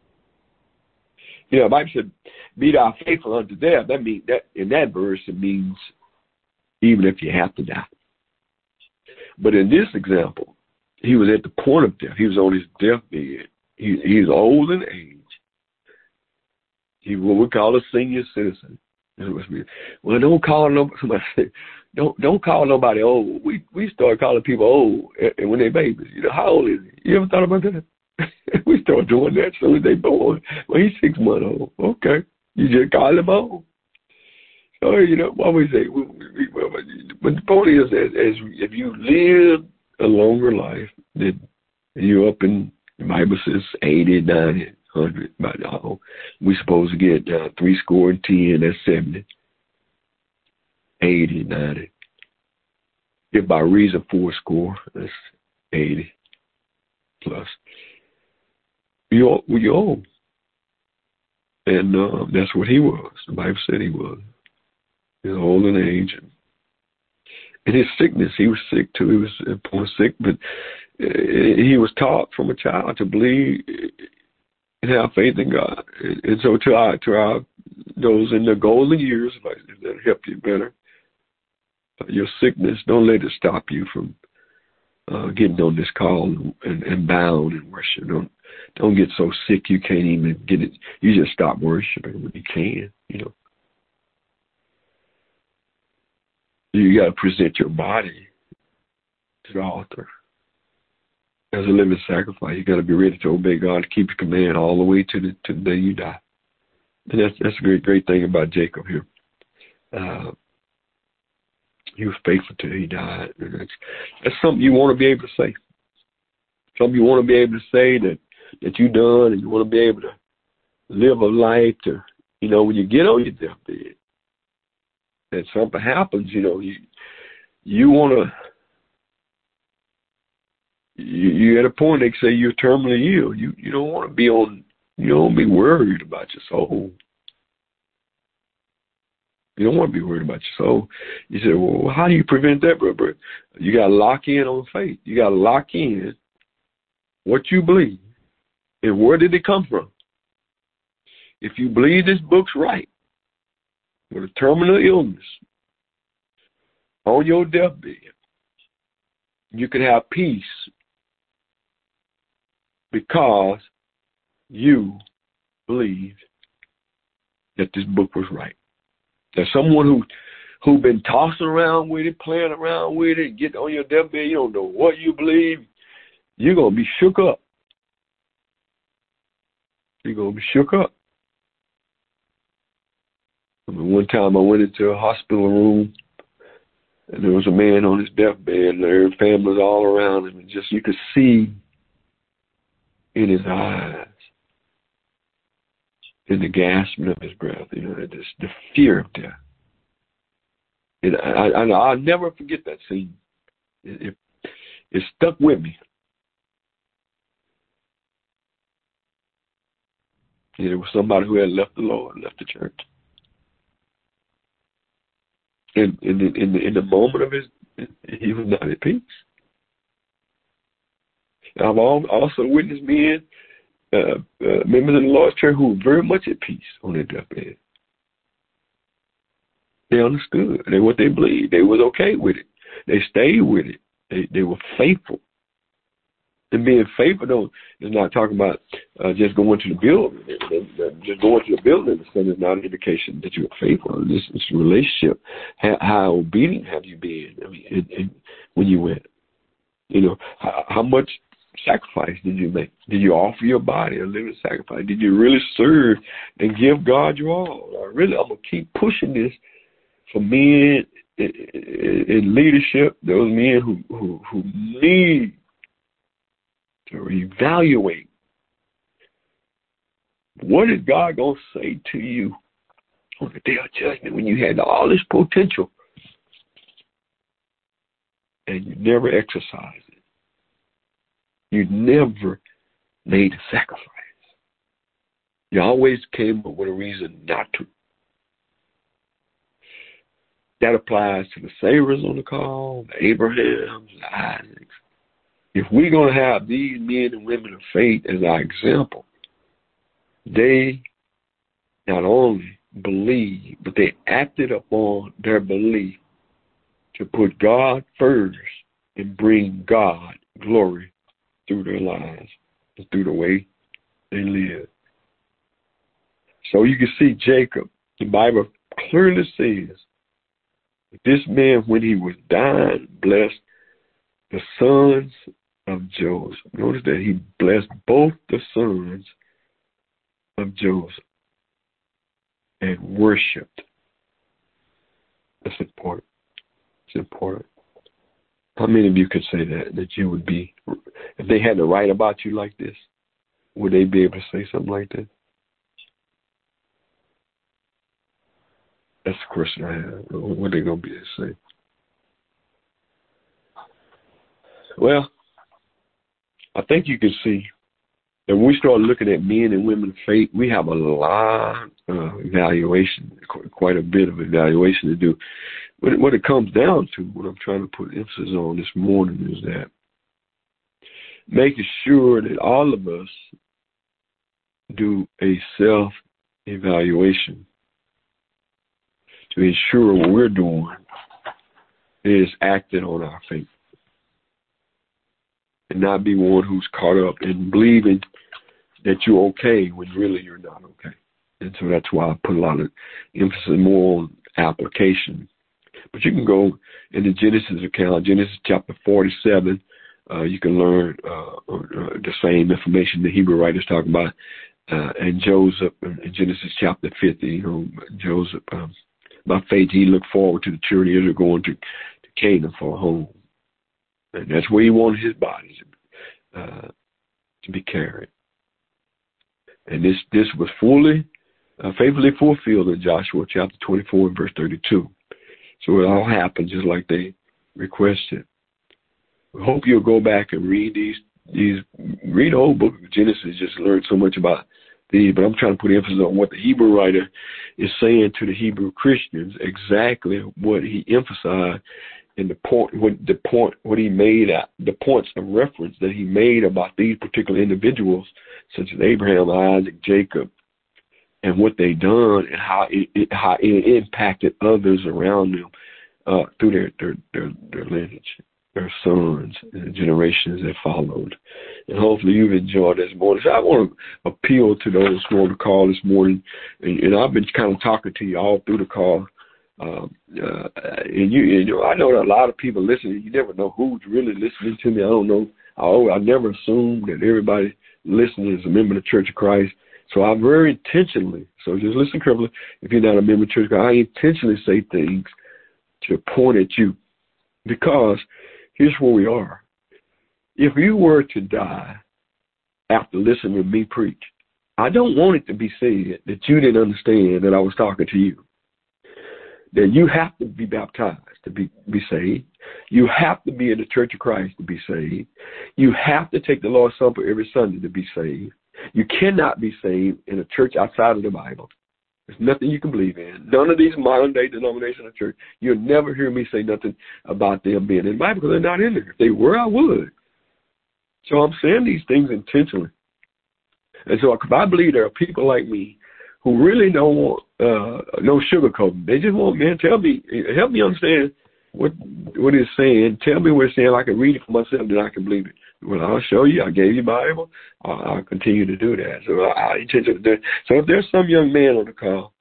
The Bible said, "Be thou faithful unto death." That means that in that verse it means even if you have to die. But in this example, he was at the point of death. He was on his deathbed. He's old in age. He's what we call a senior citizen. Well, don't call somebody. Don't call nobody old. We start calling people old when they're babies. How old is he? You ever thought about that? We start doing that as soon as they're born. Well, he's 6 months old. Okay, you just call him old. So what we say. But the point is, as if you live a longer life, then you're up in, the Bible says 80, 90, 100. By now, we're supposed to get 70, 10, that's 70. 80, 90. If by reason 4 that's 80 plus. You're old. And that's what he was. The Bible said he was. He was old in age. And his sickness, he was sick too. He was poor sick, but he was taught from a child to believe and have faith in God. And so to our those in the golden years, if that help you better, your sickness, don't let it stop you from getting on this call and bound and worship. Don't get so sick you can't even get it. You just stop worshiping when you can. You got to present your body to the altar as a living sacrifice. You got to be ready to obey God, to keep your command all the way to the day you die. And that's a great thing about Jacob here. He was faithful till he died. And that's something you want to be able to say. Something you want to be able to say that you've done, and you want to be able to live a life to, when you get on your deathbed and something happens, you want you at a point they say you're terminally ill. You don't want to be on. You don't want to be worried about your soul. You don't want to be worried about your soul. You say, well, how do you prevent that, brother? You got to lock in on faith. You got to lock in what you believe and where did it come from. If you believe this book's right, with a terminal illness on your deathbed, you can have peace because you believe that this book was right. There's someone who been tossing around with it, playing around with it, get on your deathbed, you don't know what you believe, you're going to be shook up. You're going to be shook up. I mean, one time I went into a hospital room, and there was a man on his deathbed, and their family was all around him, and just you could see in his eyes, in the gasping of his breath, just the fear of death. And I'll never forget that scene. It stuck with me. It was somebody who had left the Lord, left the church. And in the moment of he was not at peace. I've also witnessed men, members of the Lord's church, who were very much at peace on their deathbed. They understood what they believed. They was okay with it. They stayed with it. They were faithful. And being faithful is not talking about just going to the building. Just going to the building is not an indication that you're faithful. It's a relationship. How obedient have you been? I mean, when you went, how much sacrifice did you make? Did you offer your body a living sacrifice? Did you really serve and give God your all? I'm gonna keep pushing this for men in leadership. Those men who need to evaluate what is God going to say to you on the day of judgment when you had all this potential and you never exercised it. You never made a sacrifice. You always came up with a reason not to. That applies to the Sarahs on the call, the Abrahams, the Isaacs. If we're going to have these men and women of faith as our example, they not only believe, but they acted upon their belief to put God first and bring God glory through their lives and through the way they live. So you can see Jacob, the Bible clearly says, this man, when he was dying, blessed the sons of Joseph. Notice that he blessed both the sons of Joseph and worshipped. That's important. It's important. How many of you could say that you would be, if they had to write about you like this, would they be able to say something like that? That's the question I have. What are they going to be able to say? Well, I think you can see that when we start looking at men and women of faith, we have a lot of evaluation, quite a bit of evaluation to do. What it comes down to, what I'm trying to put emphasis on this morning, is that making sure that all of us do a self-evaluation to ensure what we're doing is acting on our faith. And not be one who's caught up in believing that you're okay when really you're not okay. And so that's why I put a lot of emphasis more on application. But you can go in the Genesis account, Genesis chapter 47. You can learn the same information the Hebrew writers talk about. And Joseph in Genesis chapter 50, Joseph, by faith, he looked forward to the children of Israel going to Canaan for a home. And that's where he wanted his body to be carried. And this was faithfully fulfilled in Joshua chapter 24 and verse 32. So it all happened just like they requested. I hope you'll go back and read read the whole book of Genesis, just learn so much about these. But I'm trying to put emphasis on what the Hebrew writer is saying to the Hebrew Christians, exactly what he emphasized in the points of reference that he made about these particular individuals, such as Abraham, Isaac, Jacob, and what they done and how it impacted others around them through their lineage, their sons, and the generations that followed. And hopefully you've enjoyed this morning. So I want to appeal to those who are on the call this morning, and I've been kind of talking to you all through the call. And you know, I know that a lot of people listening. You never know who's really listening to me. I don't know. I never assume that everybody listening is a member of the Church of Christ. So I very intentionally, so just listen carefully, if you're not a member of the Church of Christ, I intentionally say things to point at you. Because here's where we are. If you were to die after listening to me preach, I don't want it to be said that you didn't understand that I was talking to you. That you have to be baptized to be saved. You have to be in the Church of Christ to be saved. You have to take the Lord's Supper every Sunday to be saved. You cannot be saved in a church outside of the Bible. There's nothing you can believe in. None of these modern-day denominational churches, you'll never hear me say nothing about them being in the Bible because they're not in there. If they were, I would. So I'm saying these things intentionally. And so I believe there are people like me who really don't want no sugarcoating. They just want, man, tell me, help me understand what it's saying. Tell me what it's saying. I can read it for myself, then I can believe it. Well, I'll show you. I gave you the Bible. I'll continue to do that. So I intend to do that. So if there's some young man on the call,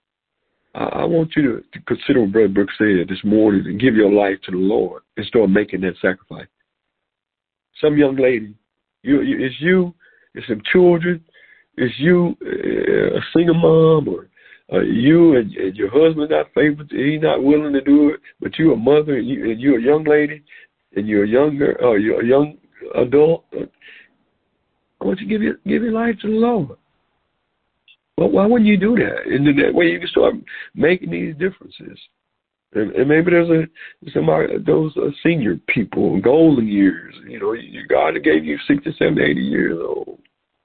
I want you to consider what Brother Brooks said this morning and give your life to the Lord and start making that sacrifice. Some young lady, it's you, it's some children, it's you, a single mom, or you and your husband not faithful, he's not willing to do it, but you're a mother and you're a young lady and you're a young adult. I want you to give your life to the Lord. Well, why wouldn't you do that? And then that way you can start making these differences. And maybe there's those senior people, golden years. You know, God gave you 60, 70, 80 years old.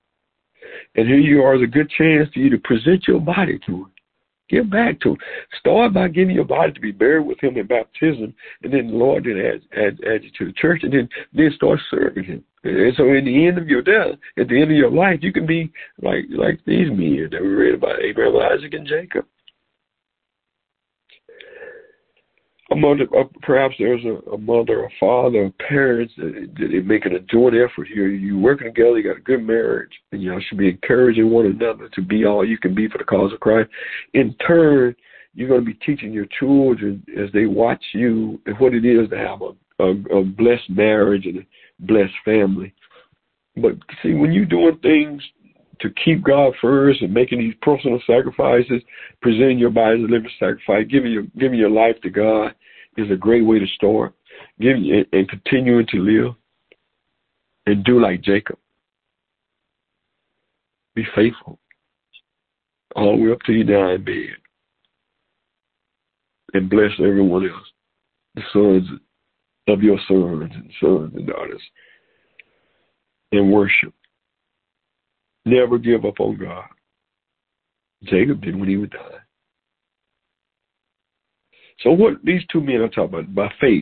And here you are, there's a good chance for you to present your body to Him. Give back to Him. Start by giving your body to be buried with Him in baptism, and then the Lord then add you to the church, and then start serving Him. And so in the end of your death, at the end of your life, you can be like these men that we read about, Abraham, Isaac, and Jacob. A mother, perhaps there's a mother, a father, or parents that are making a joint effort here. You're working together, you got a good marriage, and y'all should be encouraging one another to be all you can be for the cause of Christ. In turn, you're going to be teaching your children as they watch you and what it is to have a blessed marriage and a blessed family. But see, when you're doing things to keep God first and making these personal sacrifices, presenting your body as a living sacrifice, giving your life to God is a great way to start. And continuing to live and do like Jacob. Be faithful all the way up to your dying bed. And bless everyone else, the sons of your sons and daughters. And worship. Never give up on God. Jacob did when he would die. So what these two men are talking about, by faith,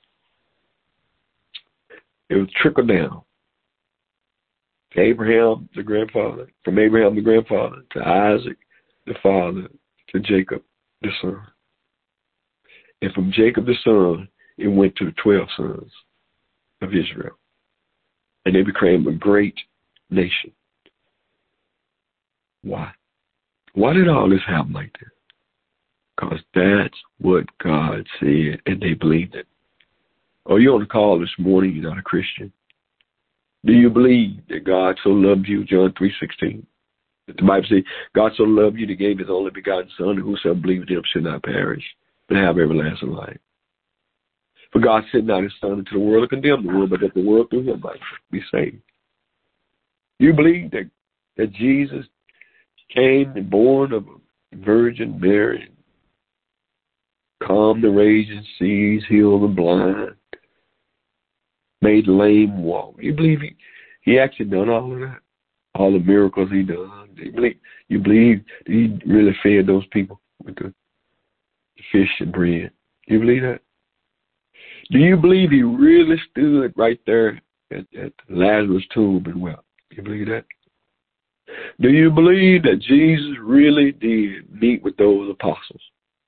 it was trickle down. Abraham, the grandfather, from Abraham, the grandfather, to Isaac, the father, to Jacob, the son. And from Jacob, the son, it went to the 12 sons of Israel. And they became a great nation. Why? Why did all this happen like this? Because that's what God said, and they believed it. Oh, you're on the call this morning, you're not a Christian. Do you believe that God so loved you, John 3:16? The Bible says, God so loved you that he gave his only begotten Son, and whosoever believes in him shall not perish, but have everlasting life. For God sent not his Son into the world to condemn the world, but that the world through him might be saved. You believe that Jesus came and born of a Virgin Mary, calmed the raging seas, healed the blind, made the lame walk. You believe he actually done all of that? All the miracles he done? You believe he really fed those people with the fish and bread? You believe that? Do you believe he really stood right there at Lazarus' tomb and wept? You believe that? Do you believe that Jesus really did meet with those apostles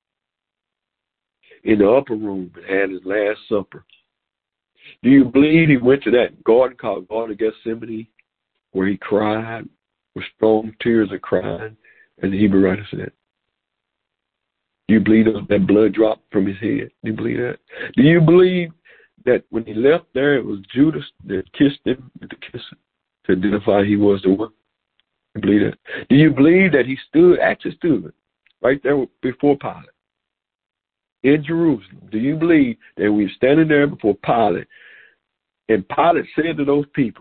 in the upper room and had his Last Supper? Do you believe he went to that garden called Garden of Gethsemane where he cried with strong tears of crying, as the Hebrew writer said? Do you believe that blood dropped from his head? Do you believe that? Do you believe that when he left there, it was Judas that kissed him with the kiss to identify he was the one? You believe that? Do you believe that he actually stood right there before Pilate in Jerusalem? Do you believe that we were standing there before Pilate, and Pilate said to those people,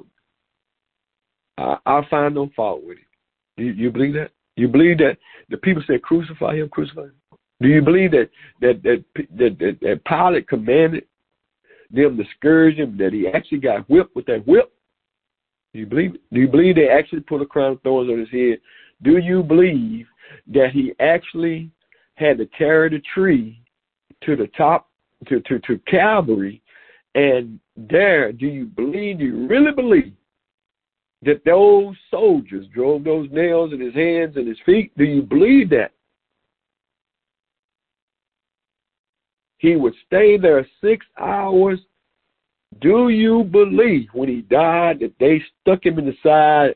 I'll find no fault with him? Do you believe that? You believe that the people said, crucify him, crucify him? Do you believe that Pilate commanded them to scourge him, that he actually got whipped with that whip? Do you believe it? Do you believe they actually put a crown of thorns on his head? Do you believe that he actually had to carry the tree to the top, to Calvary, and there, do you really believe that those soldiers drove those nails in his hands and his feet? Do you believe that? He would stay there 6 hours. Do you believe when he died that they stuck him in the side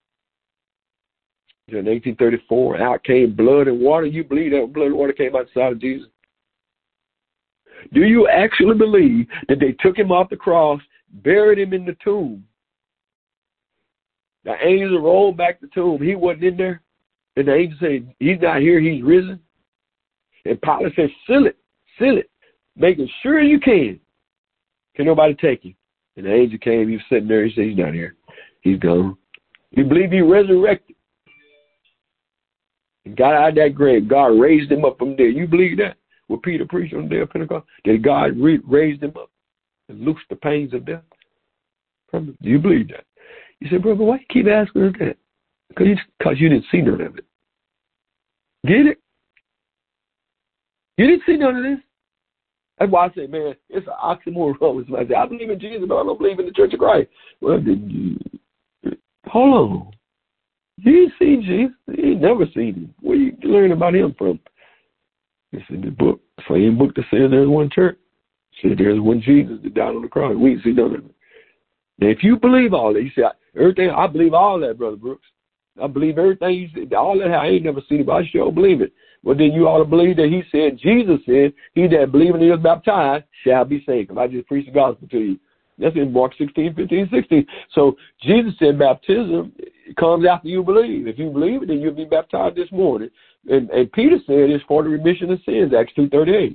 in 1834, out came blood and water? You believe that blood and water came out the side of Jesus? Do you actually believe that they took him off the cross, buried him in the tomb? The angel rolled back the tomb. He wasn't in there. And the angel said, he's not here, he's risen. And Pilate said, seal it, making sure you can nobody take him? And the angel came, he was sitting there, he said, he's not here, he's gone. You believe he resurrected and got out of that grave? God raised him up from there. You believe that? What Peter preached on the day of Pentecost? That God raised him up and loosed the pains of death from him? Do you believe that? You say, brother, why you keep asking us that? Because you didn't see none of it. Get it? You didn't see none of this? That's why I say, man, it's an oxymoron. Somebody say, I believe in Jesus, but I don't believe in the Church of Christ. Well, hold on. You ain't seen Jesus. You ain't never seen him. Where you learn about him from? It's in the book. Same book that says there's one church. It says there's one Jesus that died on the cross. We ain't seen none of it. Now, if you believe all that, you say, everything, I believe all that, Brother Brooks. I believe everything you said. All that, I ain't never seen it, but I sure believe it. Well, then you ought to believe that he said, Jesus said, he that believeth and is baptized shall be saved. Because I just preached the gospel to you. That's in Mark 16, 15, 16. So Jesus said baptism comes after you believe. If you believe it, then you'll be baptized this morning. And Peter said it's for the remission of sins, Acts 2:38.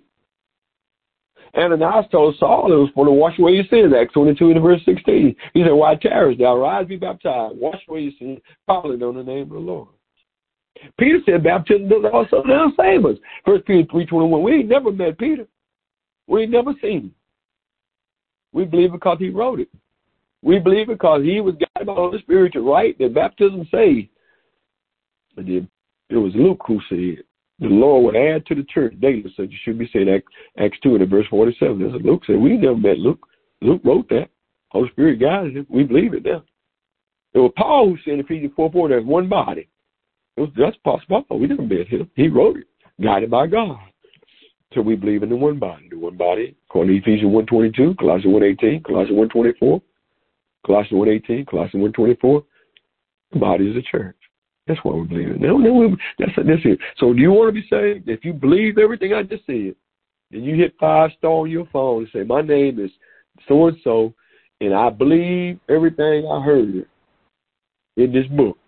Ananias told Saul it was for to wash away your sins, Acts 22 and verse 16. He said, why tarriest thou? Rise, be baptized, wash away your sins, call it on the name of the Lord. Peter said baptism does also now save us. 1 Peter 3:21. We ain't never met Peter. We ain't never seen him. We believe because he wrote it. We believe because he was guided by the Holy Spirit to write that baptism saved. But then it was Luke who said, the Lord would add to the church daily, so you should be saying Acts 2 and verse 47. That's what Luke said. We never met Luke. Luke wrote that. Holy Spirit guided him. We believe it now. It was Paul who said in Ephesians 4:4, there's one body. That's possible. We never met him. He wrote it, guided by God. So we believe in the one body. The one body, according to Ephesians 1:22, Colossians 1:18, Colossians 1:24, Colossians 1:18, Colossians 1:24. The body is the church. That's what we believe in. That's it. So do you want to be saved? If you believe everything I just said, and you hit 5-star on your phone and say, my name is so-and-so, and I believe everything I heard in this book.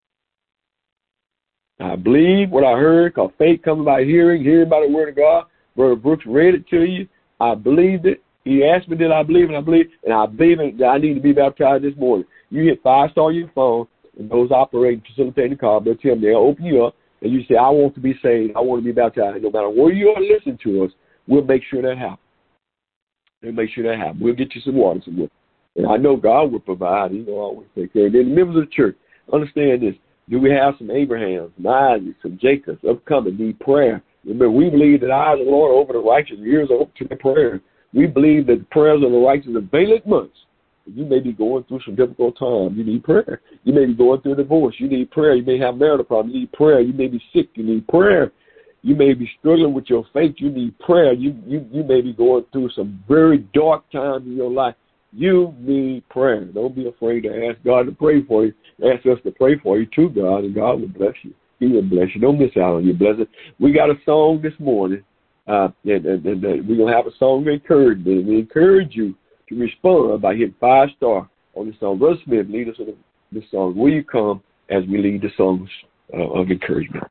I believe what I heard, because faith comes by hearing by the word of God. Brother Brooks read it to you. I believed it. He asked me, did I believe it? I believe it. And I believe it, that I need to be baptized this morning. You hit 5-star on your phone, and those operating, facilitating the call, they'll tell them, they'll open you up, and you say, I want to be saved. I want to be baptized. No matter where you are listening to us, we'll make sure that happens. We'll make sure that happens. We'll get you some water, some milk. And I know God will provide. He will always take care. And then the members of the church, understand this. Do we have some Abrahams, some Isaacs, some Jacobs upcoming, need prayer? Remember, we believe that eyes of the Lord over the righteous, ears open to their prayer. We believe that the prayers of the righteous availeth much. You may be going through some difficult times. You need prayer. You may be going through a divorce. You need prayer. You may have marital problems. You need prayer. You may be sick. You need prayer. You may be struggling with your faith. You need prayer. You may be going through some very dark times in your life. You need prayer. Don't be afraid to ask God to pray for you. Ask us to pray for you to God, and God will bless you. He will bless you. Don't miss out on your blessing. We got a song this morning, and we're going to have a song of encouragement. We encourage you to respond by hitting 5-star on this song. Brother Smith, lead us in this song. Will you come as we lead the songs of encouragement?